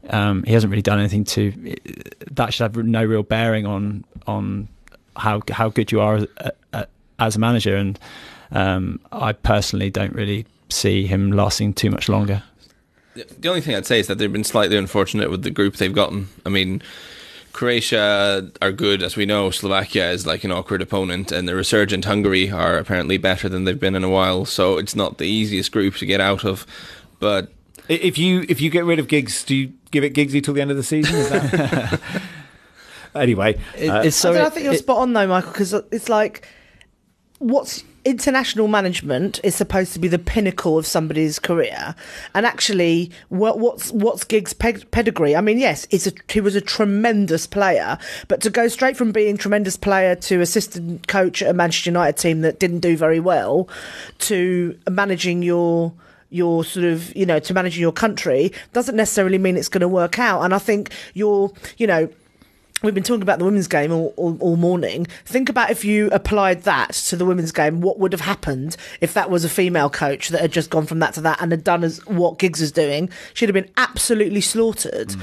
He hasn't really done anything that should have no real bearing on how good you are as a manager. And I personally don't really see him lasting too much longer. The only thing I'd say is that they've been slightly unfortunate with the group they've gotten. I mean, Croatia are good, as we know. Slovakia is like an awkward opponent, and the resurgent Hungary are apparently better than they've been in a while. So it's not the easiest group to get out of. But if you get rid of Giggs, do you give it Giggsy till the end of the season? Is that... Anyway, I think you're spot on though, Michael, because it's like what's international management is supposed to be the pinnacle of somebody's career, and actually what's Giggs' pedigree? I mean, yes, he was a tremendous player, but to go straight from being tremendous player to assistant coach at a Manchester United team that didn't do very well to managing your sort of, to managing your country doesn't necessarily mean it's going to work out. And I think we've been talking about the women's game all morning. Think about if you applied that to the women's game, what would have happened if that was a female coach that had just gone from that to that and had done as what Giggs is doing? She'd have been absolutely slaughtered.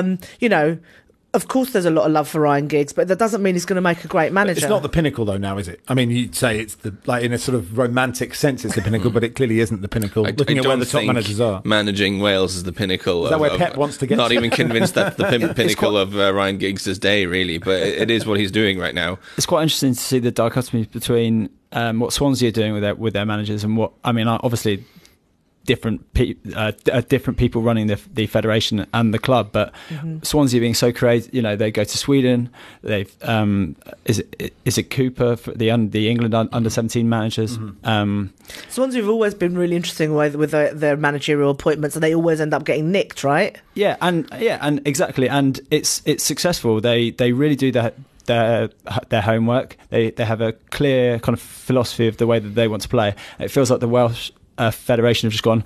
Of course, there's a lot of love for Ryan Giggs, but that doesn't mean he's going to make a great manager. It's not the pinnacle, though, now, is it? I mean, you'd say it's in a sort of romantic sense, it's the pinnacle, but it clearly isn't the pinnacle. Looking at where the top managers are, managing Wales is the pinnacle. Is that where Pep wants to get? Not even convinced that's the pinnacle of Ryan Giggs' day, really, but it is what he's doing right now. It's quite interesting to see the dichotomy between what Swansea are doing with their managers and what obviously. Different people running the federation and the club, but Swansea being so crazy, they go to Sweden. They've is it Cooper for the England under 17 managers? Swansea have always been really interesting with their managerial appointments, and they always end up getting nicked, right? And exactly, and it's successful. They really do their homework. They have a clear kind of philosophy of the way that they want to play. It feels like the Welsh federation have just gone,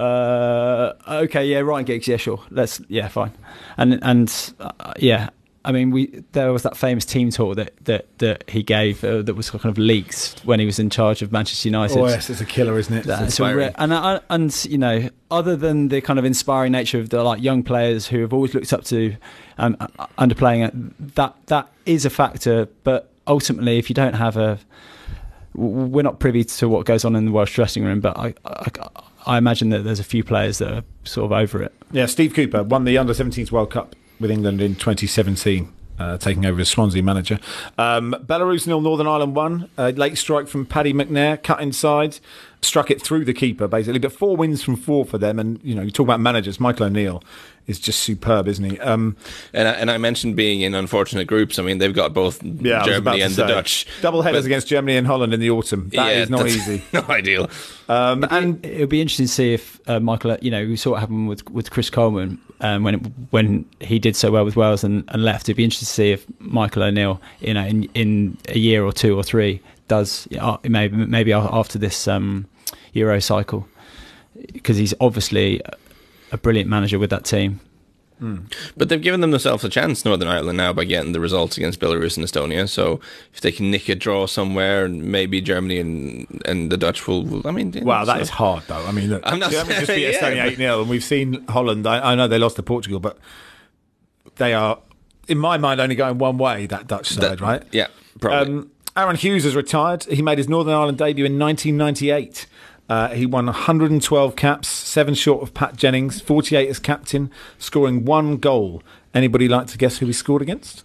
Ryan Giggs, yeah, sure, fine, and I mean, there was that famous team talk that he gave that was kind of leaks when he was in charge of Manchester United. Oh yes, it's a killer, isn't it? And other than the kind of inspiring nature of the young players who have always looked up to underplaying it, that is a factor. But ultimately, if you don't have we're not privy to what goes on in the Welsh dressing room, but I imagine that there's a few players that are sort of over it. Yeah, Steve Cooper won the Under-17s World Cup with England in 2017, taking over as Swansea manager. Belarus 0, Northern Ireland 1. Late strike from Paddy McNair, cut inside, struck it through the keeper, basically. But 4 wins from 4 for them. And, you talk about managers, Michael O'Neill is just superb, isn't he? And I mentioned being in unfortunate groups. I mean, they've got both Germany and the Dutch. Double headers against Germany and Holland in the autumn. That is not easy. Not ideal. And it would be interesting to see if Michael, we saw what happened with Chris Coleman when he did so well with Wales and left. It'd be interesting to see if Michael O'Neill, in a year or 2 or 3, does maybe after this Euro cycle, because he's obviously a brilliant manager with that team. But they've given themselves a chance, Northern Ireland, now by getting the results against Belarus and Estonia. So if they can nick a draw somewhere, maybe Germany and the Dutch will. That is hard, though. I mean, look, I'm not Germany just beat Estonia 8-0, and we've seen Holland. I know they lost to Portugal, but they are, in my mind, only going one way. That Dutch side, right? Yeah, probably. Aaron Hughes has retired. He made his Northern Ireland debut in 1998. He won 112 caps, 7 short of Pat Jennings, 48 as captain, scoring 1 goal. Anybody like to guess who he scored against?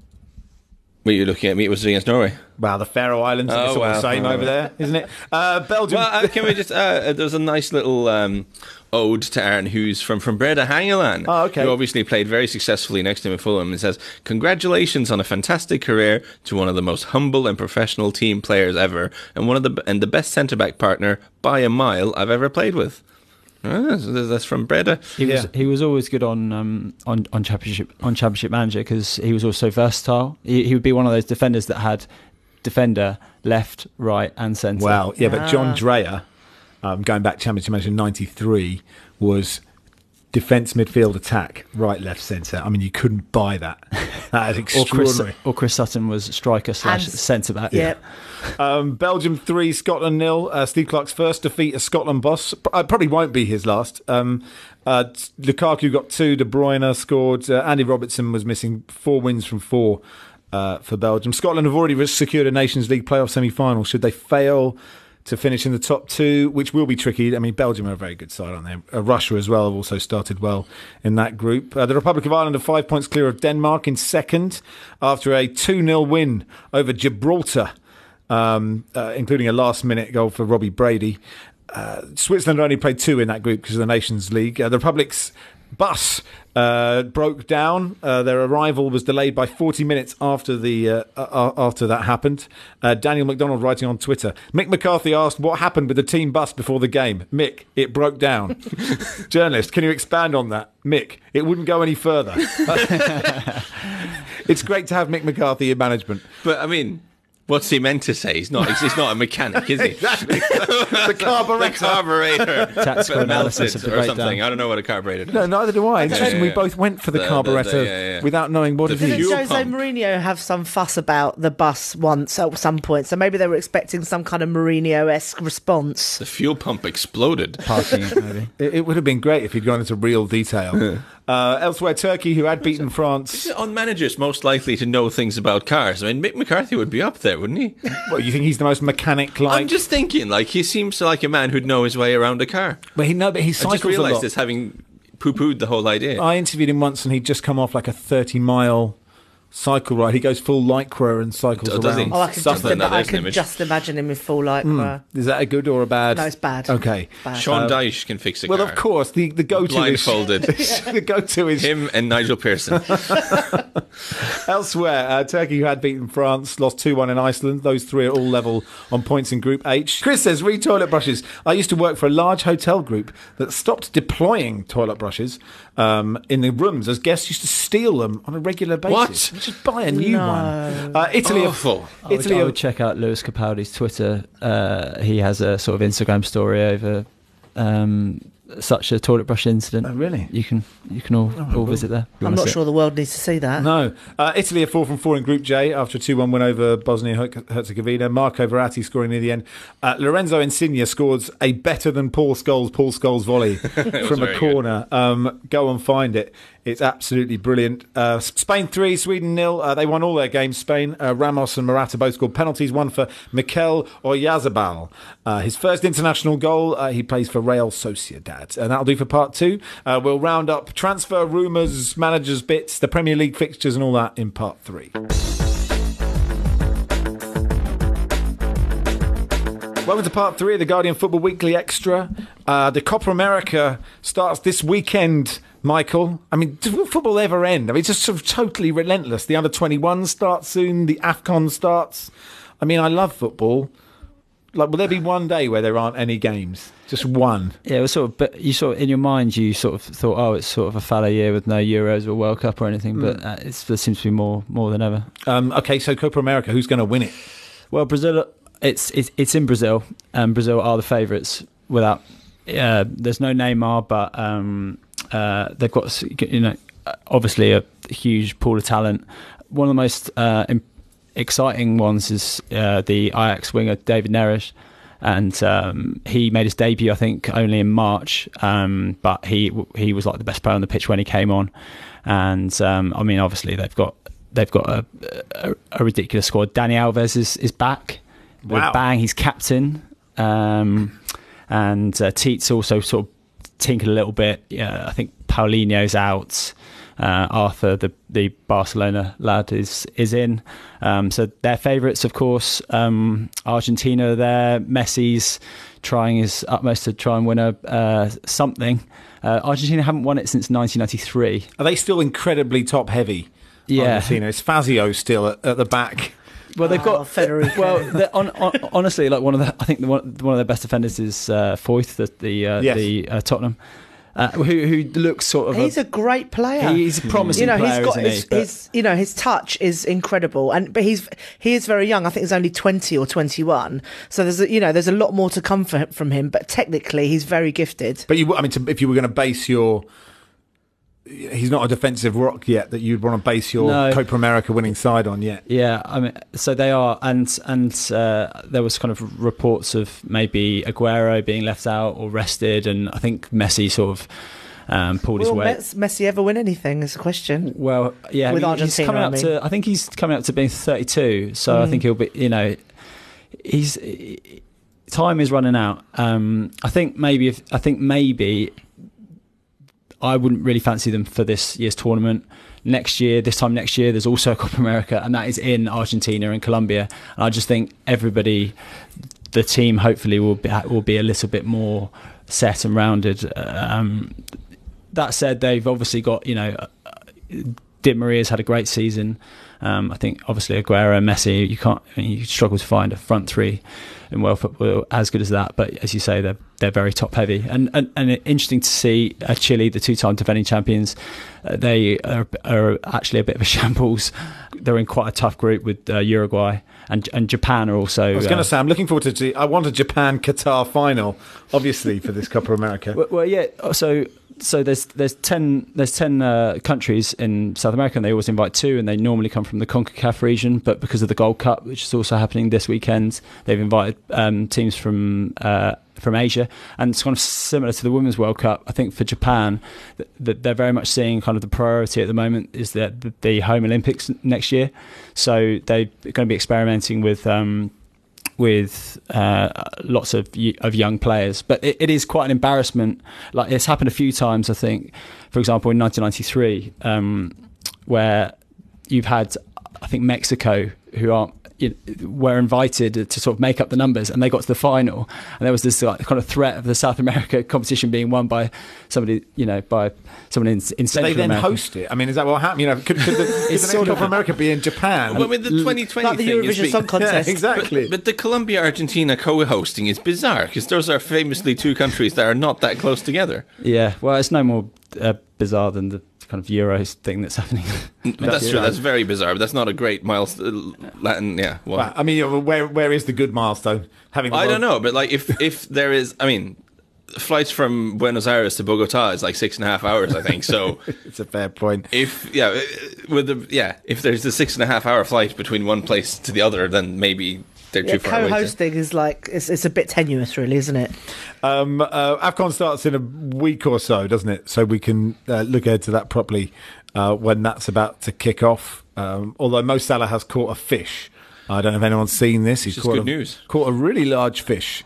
Were you looking at me? It was against Norway. Wow, the Faroe Islands. It's all the same over there, isn't it? Belgium. Well, can we just? There's a nice little ode to Aaron Hughes from Breda Hangeland, who obviously played very successfully next to him at Fulham. It says, "Congratulations on a fantastic career to one of the most humble and professional team players ever, and the best centre back partner by a mile I've ever played with." That's from Breda. He was always good on Championship Manager because he was also versatile. He would be one of those defenders that had defender, left, right, and centre. But John Dreyer, going back Championship Manager 93, was defence, midfield, attack, right, left, centre. I mean, you couldn't buy that. That is extraordinary. Or Chris Sutton was striker / centre back. Yep. Belgium 3, Scotland 0. Steve Clarke's first defeat as Scotland boss. Probably won't be his last. Lukaku got 2. De Bruyne scored. Andy Robertson was missing 4 wins from 4 for Belgium. Scotland have already secured a Nations League playoff semi-final. Should they fail to finish in the top 2, which will be tricky. I mean, Belgium are a very good side, aren't they? Russia as well have also started well in that group. The Republic of Ireland are 5 points clear of Denmark in second after a 2-0 win over Gibraltar, including a last-minute goal for Robbie Brady. Switzerland only played 2 in that group because of the Nations League. The Republic's bus broke down. Their arrival was delayed by 40 minutes after that happened. Daniel McDonald writing on Twitter. Mick McCarthy asked what happened with the team bus before the game. Mick, it broke down. Journalist, can you expand on that? Mick, it wouldn't go any further. It's great to have Mick McCarthy in management. But I mean, what's he meant to say? He's not a mechanic, is he? Exactly. The carburetor. The carburetor. Tactical analysis of the or something. breakdown. I don't know what a carburetor does. No, neither do I. Interesting, we both went for the carburetor yeah. without knowing what it The is. fuel Didn't Jose pump. Mourinho have some fuss about the bus once at some point? So maybe they were expecting some kind of Mourinho-esque response. The fuel pump exploded. Parking it, maybe. It would have been great if he'd gone into real detail. Elsewhere, Turkey, who had beaten France. On managers most likely to know things about cars. I mean, Mick McCarthy would be up there, wouldn't he? Well, you think he's the most mechanic-like? I'm just thinking, like, he seems like a man who'd know his way around a car. But he I cycles just a realised lot. this, having poo-pooed the whole idea. I interviewed him once, and he'd just come off like a 30-mile cycle ride. He goes full lycra and cycles Does he? around. Oh, I could, Something like that, I isn't could it? just imagine him in full lycra. Is that a good or a bad? No, it's bad. Okay. Bad. Sean Dyche can fix a car. Well, of course, the go-to Blindfolded. is the go-to is Him and Nigel Pearson. elsewhere. Turkey, who had beaten France, lost 2-1 in Iceland. Those 3 are all level on points in Group H. Chris says, read toilet brushes. I used to work for a large hotel group that stopped deploying toilet brushes in the rooms as guests used to steal them on a regular basis. What? Just buy a new one. Italy, Awful. Italy. I would check out Lewis Capaldi's Twitter. He has a sort of Instagram story over such a toilet brush incident. Oh, really? You can all visit there. I'm not sure the world needs to see that. No. Italy are 4 from 4 in Group J after a 2-1 win over Bosnia-Herzegovina. Marco Verratti scoring near the end. Lorenzo Insigne scores a better than Paul Scholes volley from a corner. Go and find it. It's absolutely brilliant. Spain 3, Sweden 0. They won all their games, Spain. Ramos and Morata both scored penalties. One for Mikel Oyarzabal. His first international goal. He plays for Real Sociedad. And that'll do for part 2. We'll round up transfer rumours, managers' bits, the Premier League fixtures and all that in part 3. Welcome to part 3 of the Guardian Football Weekly Extra. The Copa America starts this weekend, Michael. I mean, will football ever end? I mean, it's just sort of totally relentless. The Under-21 starts soon. The AFCON starts. I mean, I love football. Like, will there be one day where there aren't any games? Just one? Yeah, it was sort of. But you sort of, in your mind, you sort of thought, oh, it's sort of a fallow year with no Euros or World Cup or anything. But there seems to be more than ever. Okay, so Copa America, who's going to win it? Well, Brazil. It's in Brazil, and Brazil are the favourites. Without, there's no Neymar, but they've got obviously a huge pool of talent. One of the most exciting ones is the Ajax winger David Neres, and he made his debut I think only in March, but he was like the best player on the pitch when he came on, and I mean obviously they've got a ridiculous squad. Dani Alves is back. Wow. Bang, he's captain, and Teets also sort of tinkered a little bit. Yeah, I think Paulinho's out. Arthur, the Barcelona lad, is in. So they're favourites, of course. Argentina are there. Messi's trying his utmost to try and win something. Argentina haven't won it since 1993. Are they still incredibly top heavy? Yeah. Argentina? Is Fazio still at the back? Well, they've got Federico. Well, honestly, like one of their best defenders is Foyth, Tottenham, who looks sort of. He's a great player. He's a promising player, isn't he? His touch is incredible, but he is very young. I think he's only 20 or 21. So there's a lot more to come from him. But technically, he's very gifted. But if you were going to base your he's not a defensive rock yet that you'd want to base your Copa America winning side on yet. Yeah, I mean, so they are, and there was kind of reports of maybe Aguero being left out or rested, and I think Messi sort of pulled his weight. Messi ever win anything is a question. Well, yeah, with Argentina, I think he's coming up to being 32, so I think he'll be, time is running out. I think maybe I wouldn't really fancy them for this year's tournament. This time next year, there's also a Copa America, and that is in Argentina and Colombia. And I just think the team hopefully will be a little bit more set and rounded. That said, they've obviously got, Di Maria's had a great season. I think obviously Aguero and Messi, you struggle to find a front three in world football as good as that. But as you say, they're very top heavy, and interesting to see Chile, the 2-time defending champions. They are actually a bit of a shambles. They're in quite a tough group with Uruguay and Japan are also. I was going to say, I'm looking forward to. I want a Japan-Qatar final, obviously, for this Copa America. Well, yeah. So there's 10 countries in South America, and they always invite 2, and they normally come from the CONCACAF region. But because of the Gold Cup, which is also happening this weekend, they've invited teams from Asia, and it's kind of similar to the Women's World Cup. I think for Japan, that they're very much seeing kind of the priority at the moment is that the home Olympics next year. So they're going to be experimenting with lots of young players, but it is quite an embarrassment. Like, it's happened a few times, I think. For example, in 1993, where you've had, I think, Mexico, who were invited to sort of make up the numbers, and they got to the final, and there was this kind of threat of the South America competition being won by somebody, by someone in Central America. They then host it. I mean, is that what happened? Could the next Copa America be in Japan? Well, with the 2020 like the Eurovision Song Contest, yeah, exactly. But the Colombia-Argentina co-hosting is bizarre, because those are famously 2 countries that are not that close together. Yeah, well, it's no more bizarre than the kind of Euros thing that's happening. That's true. That's very bizarre, but that's not a great milestone. Yeah. Well, I mean, where is the good milestone? I don't know, but like if there is, I mean, flights from Buenos Aires to Bogota is like 6.5 hours, I think. So it's a fair point. If there's a 6.5 hour flight between one place to the other, then maybe they're too far away. Co-hosting is like it's a bit tenuous, really, isn't it? AFCON starts in a week or so, doesn't it? So we can look ahead to that properly when that's about to kick off. Although Mo Salah has caught a fish. I don't know if anyone's seen this. He's good news. Caught a really large fish.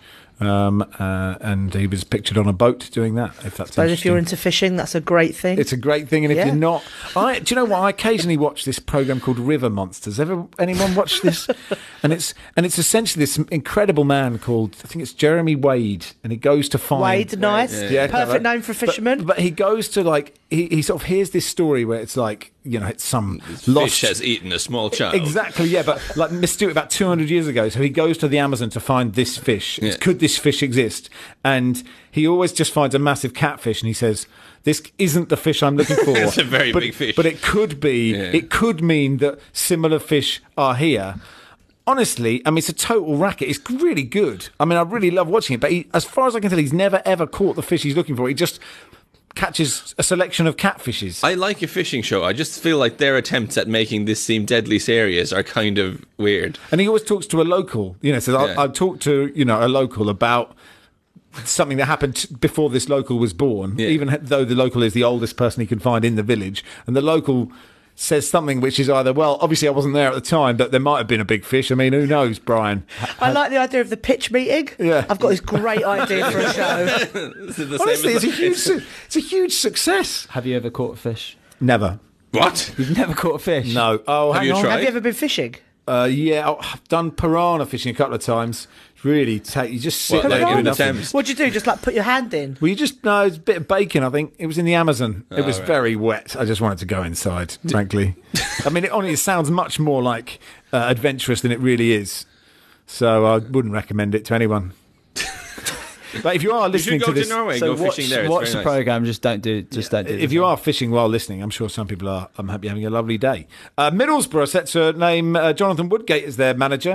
And he was pictured on a boat doing that. If that's but if you're into fishing, that's a great thing. It's a great thing, and if you're not, do you know what? I occasionally watch this program called River Monsters. Anyone watch this? and it's essentially this incredible man called, I think it's Jeremy Wade, and he goes to find Wade. Nice, perfect name for a fisherman. But he goes to like he sort of hears this story where it's like, it's some lost fish has eaten a small child. Exactly, yeah, but like mysterious about 200 years ago. So he goes to the Amazon to find this fish. Yeah. Could this fish exist? And he always just finds a massive catfish, and he says, "This isn't the fish I'm looking for." It's a very big fish, but it could be. Yeah. It could mean that similar fish are here. Honestly, I mean, it's a total racket. It's really good. I mean, I really love watching it. But as far as I can tell, he's never ever caught the fish he's looking for. He just catches a selection of catfishes. I like a fishing show. I just feel like their attempts at making this seem deadly serious are kind of weird. And he always talks to a local. Says, I'll talk to a local about something that happened before this local was born, even though the local is the oldest person he can find in the village. And the local says something which is either, well, obviously I wasn't there at the time, but there might have been a big fish. I mean, who knows, Brian? I like the idea of the pitch meeting. Yeah. I've got this great idea for a show. Honestly, it's a huge success. Have you ever caught a fish? Never. What? You've never caught a fish? No. Oh, have you tried? Have you ever been fishing? Yeah, I've done piranha fishing a couple of times. Really, you just sit there doing nothing. What'd you do? Just like put your hand in? Well, it's a bit of bacon, I think. It was in the Amazon. It was very wet. I just wanted to go inside, frankly. I mean, it sounds much more like adventurous than it really is. So I wouldn't recommend it to anyone. But if you are listening to this, to Norway, go fishing there. Watch the program. Just don't do. Don't do. If you are fishing while listening, I'm sure some people are. I'm happy having a lovely day. Middlesbrough set to name Jonathan Woodgate as their manager.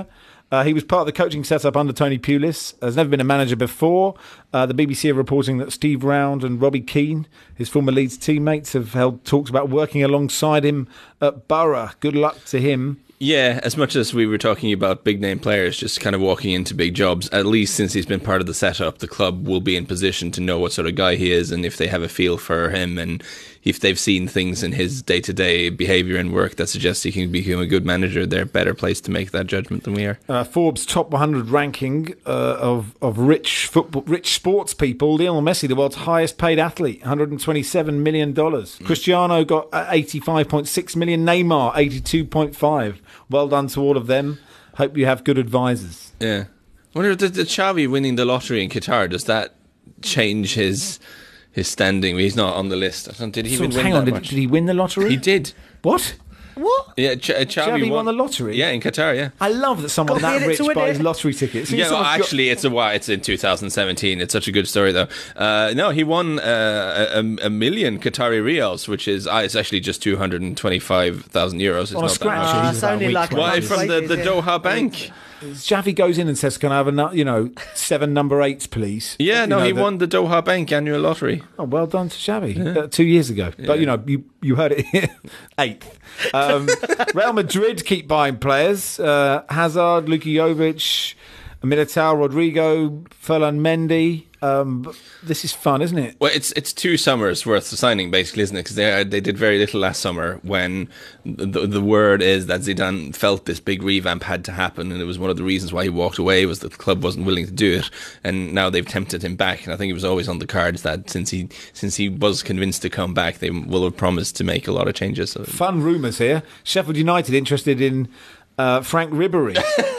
He was part of the coaching setup under Tony Pulis. Has never been a manager before. The BBC are reporting that Steve Round and Robbie Keane, his former Leeds teammates, have held talks about working alongside him at Borough. Good luck to him. Yeah, as much as we were talking about big name players just kind of walking into big jobs, at least since he's been part of the setup, the club will be in position to know what sort of guy he is, and if they have a feel for him, and if they've seen things in his day-to-day behaviour and work that suggests he can become a good manager, they're better placed to make that judgment than we are. Forbes' top 100 ranking of rich sports people. Lionel Messi, the world's highest paid athlete, $127 million. Cristiano got 85.6 million. Neymar, 82.5. Well done to all of them. Hope you have good advisors. Yeah. I wonder, did Xavi winning the lottery in Qatar, does that change his standing? He's not on the list. Did he even win that much? Did he win the lottery? He did. What? Yeah, Xavi won the lottery? Yeah, in Qatar, yeah. I love that someone that rich buys lottery tickets. Yeah, well, actually, it's in 2017. It's such a good story, though. No, he won a million Qatari riyals, which is it's actually just 225,000 euros. It's on not a scratch. that much. It's only like Why, from the Doha Bank? Xavi goes in and says, "Can I have 7 number 8s, please?" Yeah, he won the Doha Bank annual lottery. Oh, well done to Xavi. 2 years ago. Yeah. But you heard it here. 8th. Real Madrid keep buying players. Hazard, Luka Jovic, Militao, Rodrigo, Ferland Mendy. This is fun, isn't it? Well, it's 2 summers worth signing, basically, isn't it? Because they did very little last summer when the word is that Zidane felt this big revamp had to happen, and it was one of the reasons why he walked away was that the club wasn't willing to do it, and now they've tempted him back, and I think it was always on the cards that since he was convinced to come back, they will have promised to make a lot of changes. So. Fun rumours here. Sheffield United interested in Frank Ribery.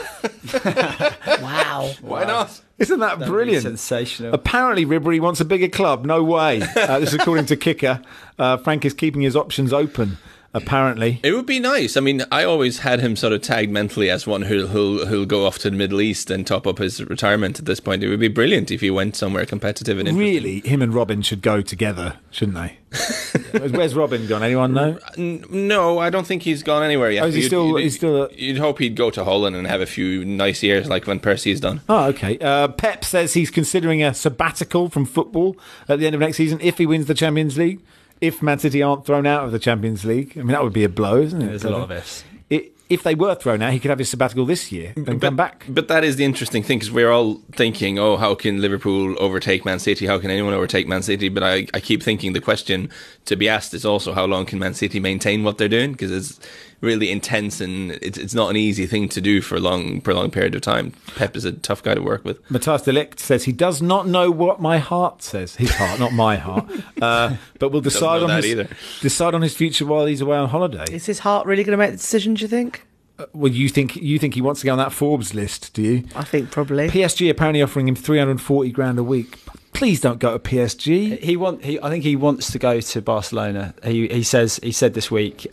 Wow. Why not? Isn't that brilliant? Sensational. Apparently, Ribery wants a bigger club. No way. This is according to Kicker. Frank is keeping his options open, apparently. It would be nice. I mean, I always had him sort of tagged mentally as one who'll go off to the Middle East and top up his retirement at this point. It would be brilliant if he went somewhere competitive and interesting. Really, him and Robin should go together, shouldn't they? Where's Robin gone? Anyone know? No, I don't think he's gone anywhere yet. Oh, he's still you'd hope he'd go to Holland and have a few nice years like when Percy's done. Oh, okay. Pep says he's considering a sabbatical from football at the end of next season if he wins the Champions League. If Man City aren't thrown out of the Champions League. I mean, that would be a blow, isn't it? There's a lot of ifs. If they were thrown out, he could have his sabbatical this year and come back. But that is the interesting thing, because we're all thinking, how can Liverpool overtake Man City? How can anyone overtake Man City? But I keep thinking the question to be asked is also, how long can Man City maintain what they're doing? Because it's really intense, and it's not an easy thing to do for a prolonged period of time. Pep is a tough guy to work with. Matthias de Ligt says he does not know what my heart says. His heart, not my heart. But we'll decide on his future while he's away on holiday. Is his heart really going to make the decision, do you think? Well, you think he wants to go on that Forbes list, do you? I think probably. PSG apparently offering him $340,000 a week. Please don't go to PSG. I think he wants to go to Barcelona. He said this week,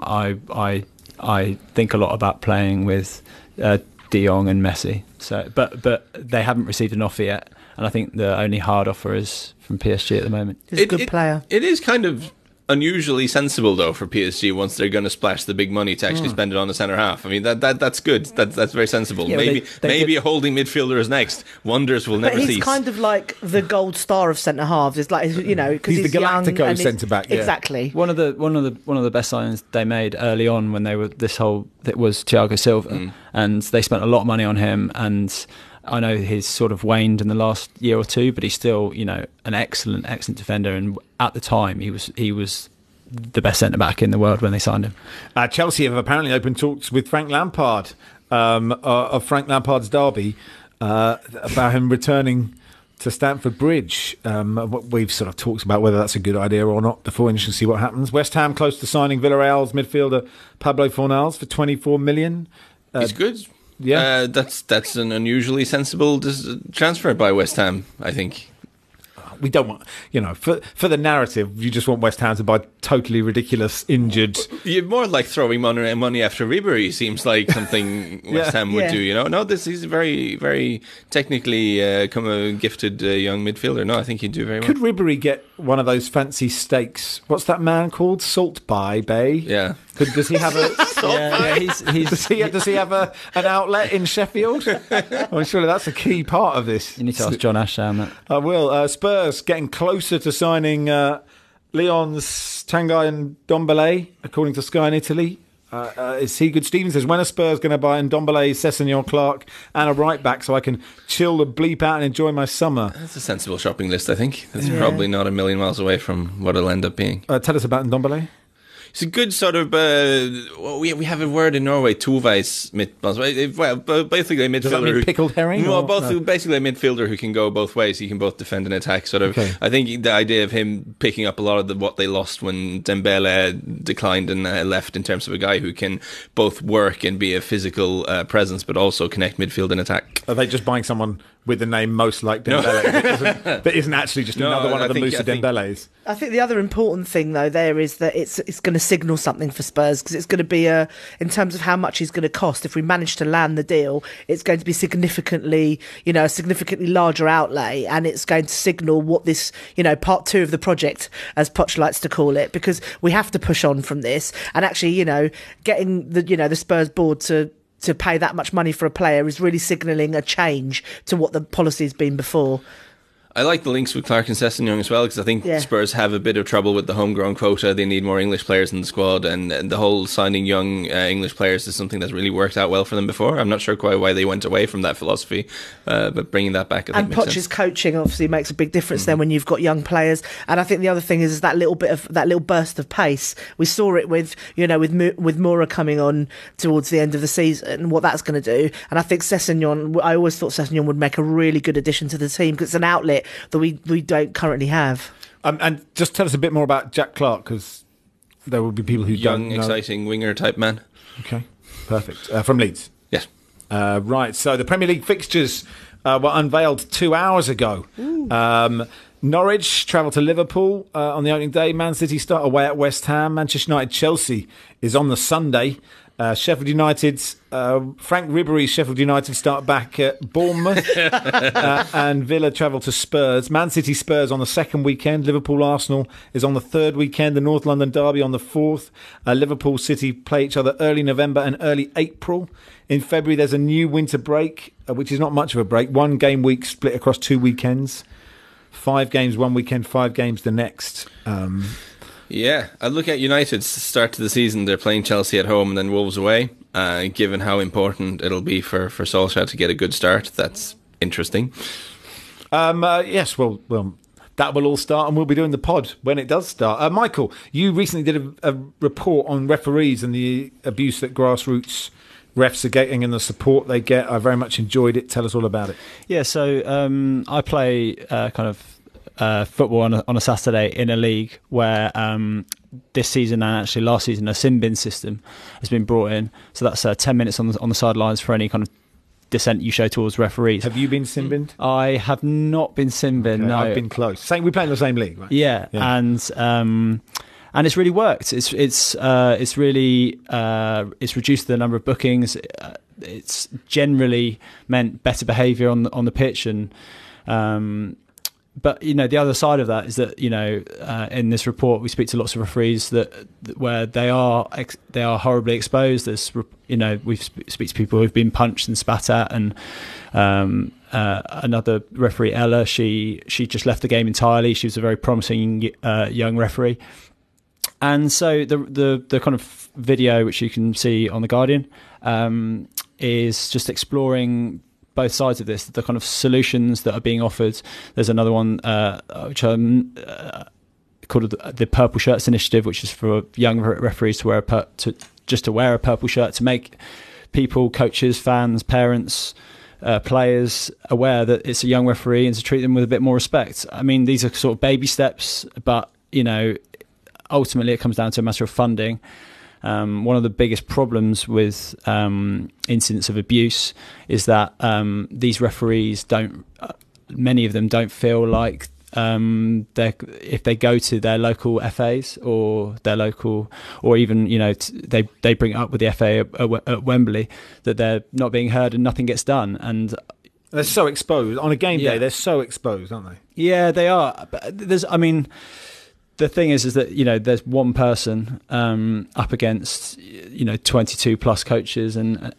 I think a lot about playing with De Jong and Messi. So, but they haven't received an offer yet, and I think the only hard offer is from PSG at the moment. He's a good player. It is kind of unusually sensible, though, for PSG once they're going to splash the big money to actually spend it on the centre half. I mean, that's good. That's very sensible. Yeah, maybe a holding midfielder is next. Wonders will never cease. But he's kind of like the gold star of centre halves. It's like, because he's the Galactico centre back. Yeah. Exactly. One of the best signings they made early on when they were it was Thiago Silva, and they spent a lot of money on him. And I know he's sort of waned in the last year or two, but he's still, an excellent defender. And at the time, he was the best centre back in the world when they signed him. Chelsea have apparently opened talks with Frank Lampard of Frank Lampard's derby about him returning to Stamford Bridge. We've sort of talked about whether that's a good idea or not before, and you can see what happens. West Ham close to signing Villarreal's midfielder Pablo Fornals for $24 million. He's good. Yeah, that's an unusually sensible transfer by West Ham, I think. We don't want, for the narrative, you just want West Ham to buy totally ridiculous, injured. You're more like throwing money after Ribery. Seems like something West Ham would do. No, he's a very, very technically gifted young midfielder. No, I think he'd do very well. Could Ribery get one of those fancy steaks? What's that man called? Salt Bay? Yeah. But does he have a? he's Does he have an outlet in Sheffield? Well, surely that's a key part of this. You need to ask John Ashdown that. I will. Spurs getting closer to signing Leon's Tanguy and Ndombele, according to Sky in Italy. Is he good? Stephen says, when are Spurs going to buy Ndombele, Sessegnon, Clark and a right back so I can chill the bleep out and enjoy my summer? That's a sensible shopping list, I think. That's probably not a million miles away from what it'll end up being. Tell us about Ndombele. It's a good sort of. We have a word in Norway, Tovveis midtbane. Well, basically a midfielder. Does that mean pickled herring? Well, basically a midfielder who can go both ways. He can both defend and attack. Sort of. Okay. I think the idea of him picking up a lot of what they lost when Dembele declined and left, in terms of a guy who can both work and be a physical presence, but also connect midfield and attack. Are they just buying someone with the name most like Dembele that isn't actually just another one of the Moussa Dembeles? I think the other important thing, though, there is that it's going to signal something for Spurs, because it's going to be in terms of how much he's going to cost. If we manage to land the deal, it's going to be significantly larger outlay, and it's going to signal what this, part two of the project, as Poch likes to call it, because we have to push on from this. And actually, getting the Spurs board to pay that much money for a player is really signalling a change to what the policy has been before. I like the links with Clark and Sessegnon as well, because I think Spurs have a bit of trouble with the homegrown quota. They need more English players in the squad, and the whole signing young English players is something that's really worked out well for them before. I'm not sure quite why they went away from that philosophy, but bringing that back, I think, makes sense. And Poch's coaching obviously makes a big difference then when you've got young players. And I think the other thing is that little burst of pace. We saw it with Moura coming on towards the end of the season, what that's going to do. And I think Sessegnon, I always thought Sessegnon would make a really good addition to the team, because it's an outlet that we don't currently have. And just tell us a bit more about Jack Clark, because there will be people who don't know. Young, exciting winger type man. Okay, perfect. From Leeds. Yes. Right, so the Premier League fixtures were unveiled 2 hours ago. Norwich travel to Liverpool on the opening day. Man City start away at West Ham. Manchester United Chelsea is on the Sunday. Sheffield United, Frank Ribery's Sheffield United start back at Bournemouth, and Villa travel to Spurs. Man City Spurs on the second weekend. Liverpool Arsenal is on the third weekend. The North London derby on the fourth. Liverpool City play each other early November and early April. In February there's a new winter break, which is not much of a break. 1 game week split across 2 weekends. 5 games one weekend, 5 games the next. Yeah, I look at United's start to the season. They're playing Chelsea at home and then Wolves away. Given how important it'll be for Solskjaer to get a good start, that's interesting. Yes, well, that will all start, and we'll be doing the pod when it does start. Michael, you recently did a report on referees and the abuse that grassroots refs are getting and the support they get. I very much enjoyed it. Tell us all about it. Yeah, so I play football on a Saturday in a league where this season and actually last season a sin bin system has been brought in. So that's 10 minutes on the sidelines for any kind of dissent you show towards referees. Have you been sin binned? I have not been sin binned. Okay, no, I've been close. We play in the same league, right? Yeah. And it's really worked. It's really it's reduced the number of bookings. It's generally meant better behaviour on the pitch, and but the other side of that is that in this report we speak to lots of referees where they are horribly exposed. There's we speak to people who've been punched and spat at, and another referee, Ella, she just left the game entirely. She was a very promising young referee. And so the kind of video which you can see on The Guardian is just exploring both sides of this, the kind of solutions that are being offered. There's another one which called the Purple Shirts Initiative, which is for young referees to wear a purple shirt, to make people, coaches, fans, parents, players aware that it's a young referee and to treat them with a bit more respect. I mean, these are sort of baby steps, but ultimately it comes down to a matter of funding. One of the biggest problems with incidents of abuse is that these referees many of them don't feel like if they go to their local FAs or their local, or even they bring it up with the FA at Wembley, that they're not being heard and nothing gets done. And they're so exposed on a game day. They're so exposed, aren't they? Yeah, they are. But the thing is that there's one person up against 22 plus coaches, and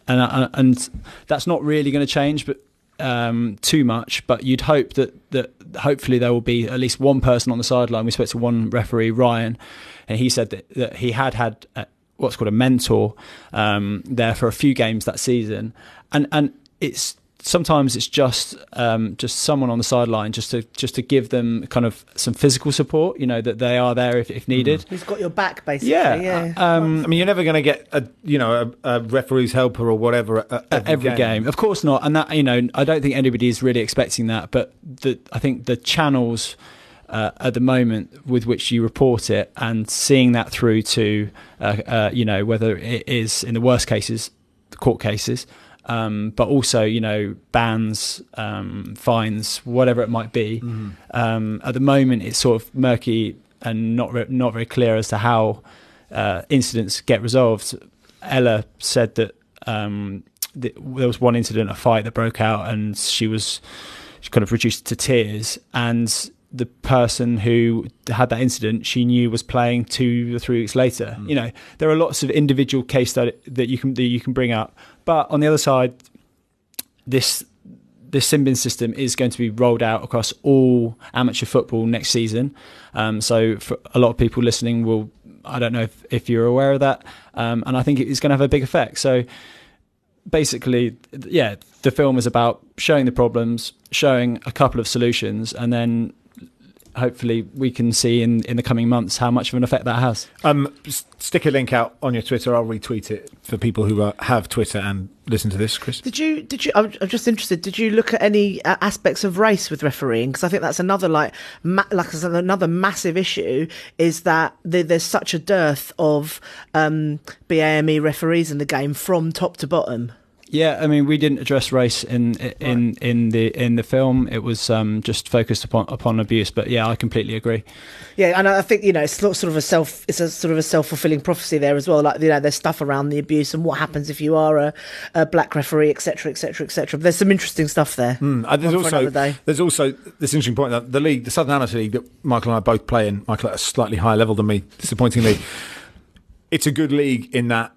that's not really going to change, but too much. But you'd hope that hopefully there will be at least one person on the sideline. We spoke to one referee, Ryan, and he said that he had what's called a mentor there for a few games that season, and sometimes it's just someone on the sideline just to give them kind of some physical support, that they are there if needed. Who's got your back, basically? Yeah. I mean, you're never going to get a referee's helper or whatever at every game. Of course not. And that I don't think anybody is really expecting that. But I think the channels at the moment with which you report it and seeing that through to whether it is in the worst cases, the court cases. But also, bans, fines, whatever it might be. At the moment, it's sort of murky and not very clear as to how incidents get resolved. Ella said that there was one incident, a fight that broke out, and she kind of reduced to tears. And the person who had that incident, she knew was playing 2 or 3 weeks later. There are lots of individual case studies that you can bring up. But on the other side, this sin bin system is going to be rolled out across all amateur football next season. So for a lot of people listening, I don't know if you're aware of that, and I think it's going to have a big effect. So basically, yeah, the film is about showing the problems, showing a couple of solutions, and then hopefully we can see in the coming months how much of an effect that has. Stick a link out on your Twitter. I'll retweet it for people who have Twitter and listen to this. Chris, did you? I'm just interested. Did you look at any aspects of race with refereeing? Because I think that's another another massive issue. Is that there's such a dearth of BAME referees in the game from top to bottom. Yeah, I mean, we didn't address race in the film. It was just focused upon abuse. But yeah, I completely agree. Yeah, and I think it's sort of a self-fulfilling prophecy there as well. Like there's stuff around the abuse and what happens if you are a black referee, etc., etc., etc. There's some interesting stuff there. There's also this interesting point that the league, the Southern Amateur League that Michael and I both play in, Michael at a slightly higher level than me, disappointingly, it's a good league in that.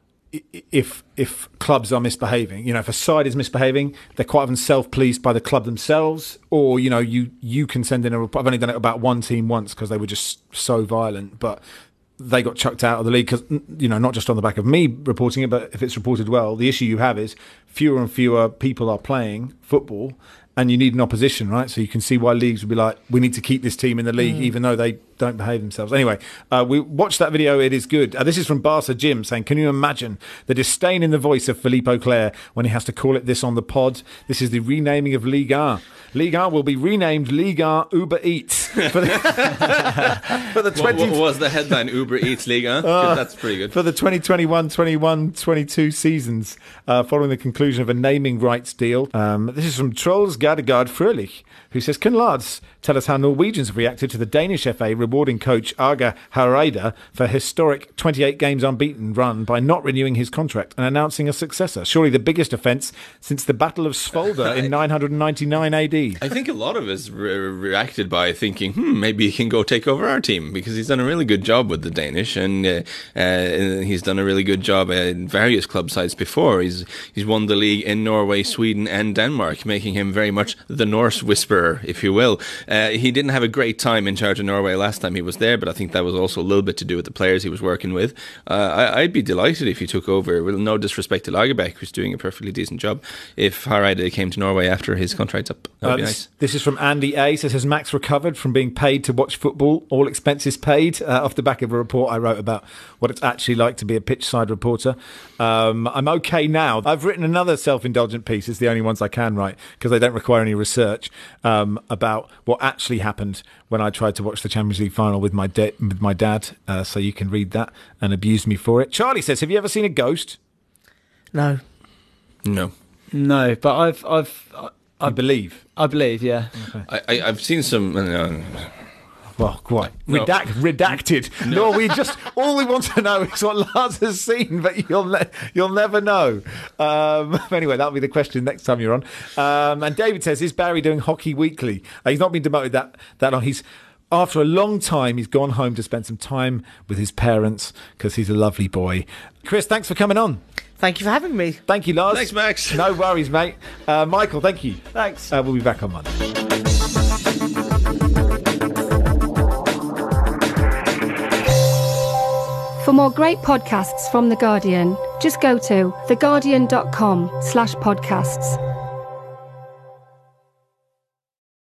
If clubs are misbehaving, if a side is misbehaving, they're quite often self-policed by the club themselves, or you can send in a report. I've only done it about one team once because they were just so violent, but they got chucked out of the league because not just on the back of me reporting it, but if it's reported well, the issue you have is fewer and fewer people are playing football. And you need an opposition, right? So you can see why leagues would be like, we need to keep this team in the league, even though they don't behave themselves. Anyway, we watched that video. It is good. This is from Barca Jim saying, can you imagine the disdain in the voice of Philippe Auclair when he has to call it this on the pod? This is the renaming of Ligue 1. Ligue 1 will be renamed Ligue 1 Uber Eats. For the 20... What was the headline? Uber Eats Ligue 1? That's pretty good. For the 2021-21-22 seasons, following the conclusion of a naming rights deal. This is from Trolls Gardegard Fröhlich, who says, can Lars tell us how Norwegians have reacted to the Danish FA rewarding coach Arge Hareide for a historic 28 games unbeaten run by not renewing his contract and announcing a successor? Surely the biggest offence since the Battle of Svolder in 999 AD. I think a lot of us reacted by thinking, maybe he can go take over our team, because he's done a really good job with the Danish, and he's done a really good job in various club sides before. He's won the league in Norway, Sweden and Denmark, making him very much the Norse whisperer, if you will. He didn't have a great time in charge of Norway last time he was there, but I think that was also a little bit to do with the players he was working with. I'd be delighted if he took over, with no disrespect to Lagerbäck, who's doing a perfectly decent job, if Hareide came to Norway after his contract's up. That would be nice. This is from Andy A. Says, has Max recovered from being paid to watch football, all expenses paid, off the back of a report I wrote about what it's actually like to be a pitch-side reporter. I'm okay now. I've written another self-indulgent piece. It's the only ones I can write because they don't require any research, about what actually happened when I tried to watch the Champions League final with my dad. So you can read that and abuse me for it. Charlie says, have you ever seen a ghost? No. No, but I believe. I believe, yeah. Okay. I've seen some... Well, quite. No. Redacted. No, all we want to know is what Lars has seen, but you'll never know. Anyway, that'll be the question next time you're on. And David says, is Barry doing Hockey Weekly? He's not been demoted that long. He's after a long time, he's gone home to spend some time with his parents because he's a lovely boy. Chris, thanks for coming on. Thank you for having me. Thank you, Lars. Thanks, Max. No worries, mate. Michael, thank you. Thanks. We'll be back on Monday. For more great podcasts from The Guardian, just go to theguardian.com/podcasts.